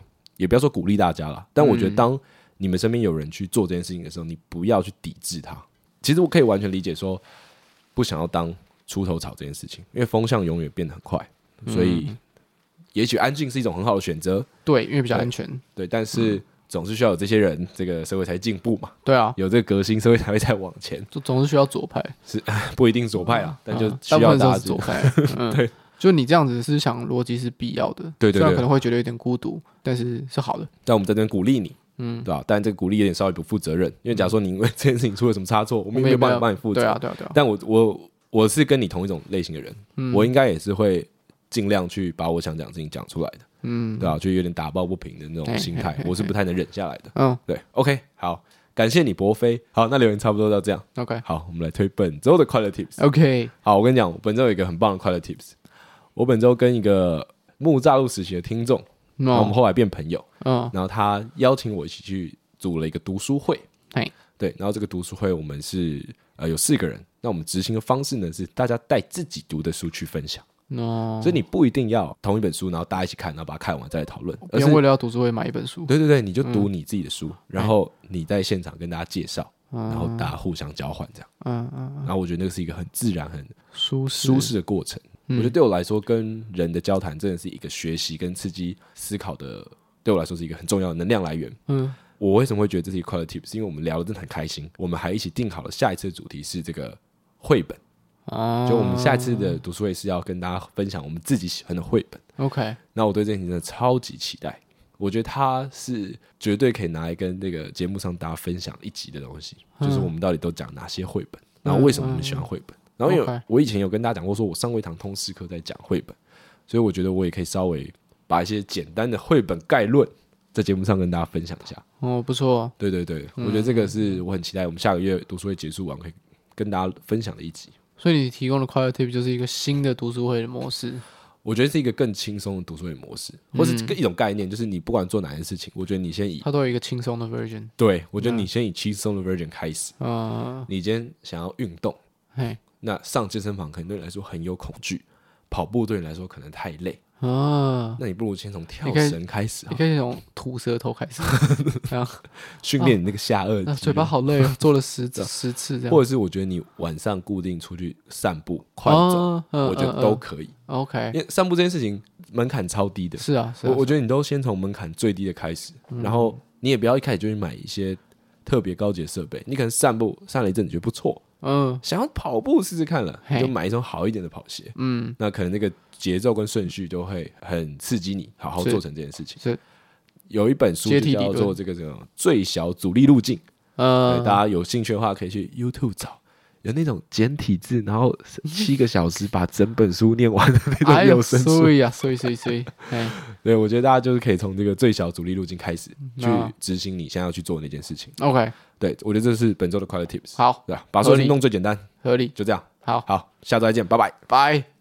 也不要说鼓励大家啦，但我觉得当你们身边有人去做这件事情的时候，你不要去抵制它。其实我可以完全理解说不想要当出头草这件事情，因为风向永远变得很快，所以也许安静是一种很好的选择。 对，因为比较安全。 对，但是总是需要有这些人，这个社会才进步嘛。 对啊， 有这个革新，社会才会再往前。 总是需要左派， 是不一定左派啊，但就需要大家左派。 对， 就你这样子的思想逻辑是必要的。 对，虽然可能会觉得有点孤独，但是是好的。 但我们在这边鼓励你，对吧？但这个鼓励有点稍微不负责任，因为假如说你因为这件事情出了什么差错，我们也没有办法帮你负责。 对啊。 但我是跟你同一种类型的人，我应该也是会尽量去把我想讲的事情讲出来的。对啊，就有点打抱不平的那种心态，我是不太能忍下来的。对 ，OK， 好，感谢你博飞。好，那留言差不多到这样。 OK， 好，我们来推本周的快乐 Tips。 OK， 好，我跟你讲，本周有一个很棒的快乐 Tips。我本周跟一个木栅路时期的听众，然后我们后来变朋友。然后他邀请我一起去组了一个读书会。对，然后这个读书会我们是有4个人，那我们执行的方式呢是大家带自己读的书去分享。所以你不一定要同一本书，然后大家一起看，然后把它看完再来讨论， 不用为了要读书会买一本书。 对，你就读你自己的书，然后你在现场跟大家介绍，然后大家互相交换这样。然后我觉得那个是一个很自然、很舒适的过程。我觉得对我来说，跟人的交谈真的是一个学习跟刺激思考的，对我来说是一个很重要的能量来源。我为什么会觉得这是一个快乐 Tips？ 是因为我们聊得真的很开心，我们还一起定好了下一次的主题是这个绘本。就我们下一次的读书会是要跟大家分享我们自己喜欢的绘本。 OK， 那我对这件事情真的超级期待，我觉得它是绝对可以拿来跟那个节目上大家分享一集的东西，就是我们到底都讲哪些绘本，然后为什么我们喜欢绘本。然后因为我以前有跟大家讲过，说我上过一堂通识课在讲绘本，所以我觉得我也可以稍微把一些简单的绘本概论在节目上跟大家分享一下。 不错。 对，我觉得这个是我很期待我们下个月读书会结束完可以跟大家分享的一集。 所以你提供的快乐 tip 就是一个新的读书会的模式。 我觉得是一个更轻松的读书会模式，或是一种概念，就是你不管做哪件事情，我觉得你先以它都有一个轻松的 version。 对，我觉得你先以轻松的 version 开始。你今天想要运动，那上健身房可能对你来说很有恐惧，跑步对你来说可能太累。那你不如先从跳绳开始。 你可以从吐舌头开始，这样训练你那个下颚肌肉。 嘴巴好累哦，做了10次这样。 或者是我觉得你晚上固定出去散步、快走，我觉得都可以。 OK， 因为散步这件事情门槛超低的。 是啊， 我觉得你都先从门槛最低的开始，然后你也不要一开始就去买一些特别高级的设备。你可能散步散了一阵子觉得不错，想要跑步试试看了，你就买一双好一点的跑鞋。那可能那个节奏跟顺序都会很刺激你，好好做成这件事情。 是有一本书就叫做这个最小阻力路径。大家有兴趣的话可以去 YouTube 找，有那种简体字，然后7个小时把整本书念完的那种有声书。 所以对，我觉得大家就是可以从这个最小阻力路径开始去执行你现在要去做的那件事情。 OK， 对，我觉得这是本周的快乐 Tips。 好， 对吧？把所有行动最简单， 合理， 就这样。 好， 下周再见，拜拜。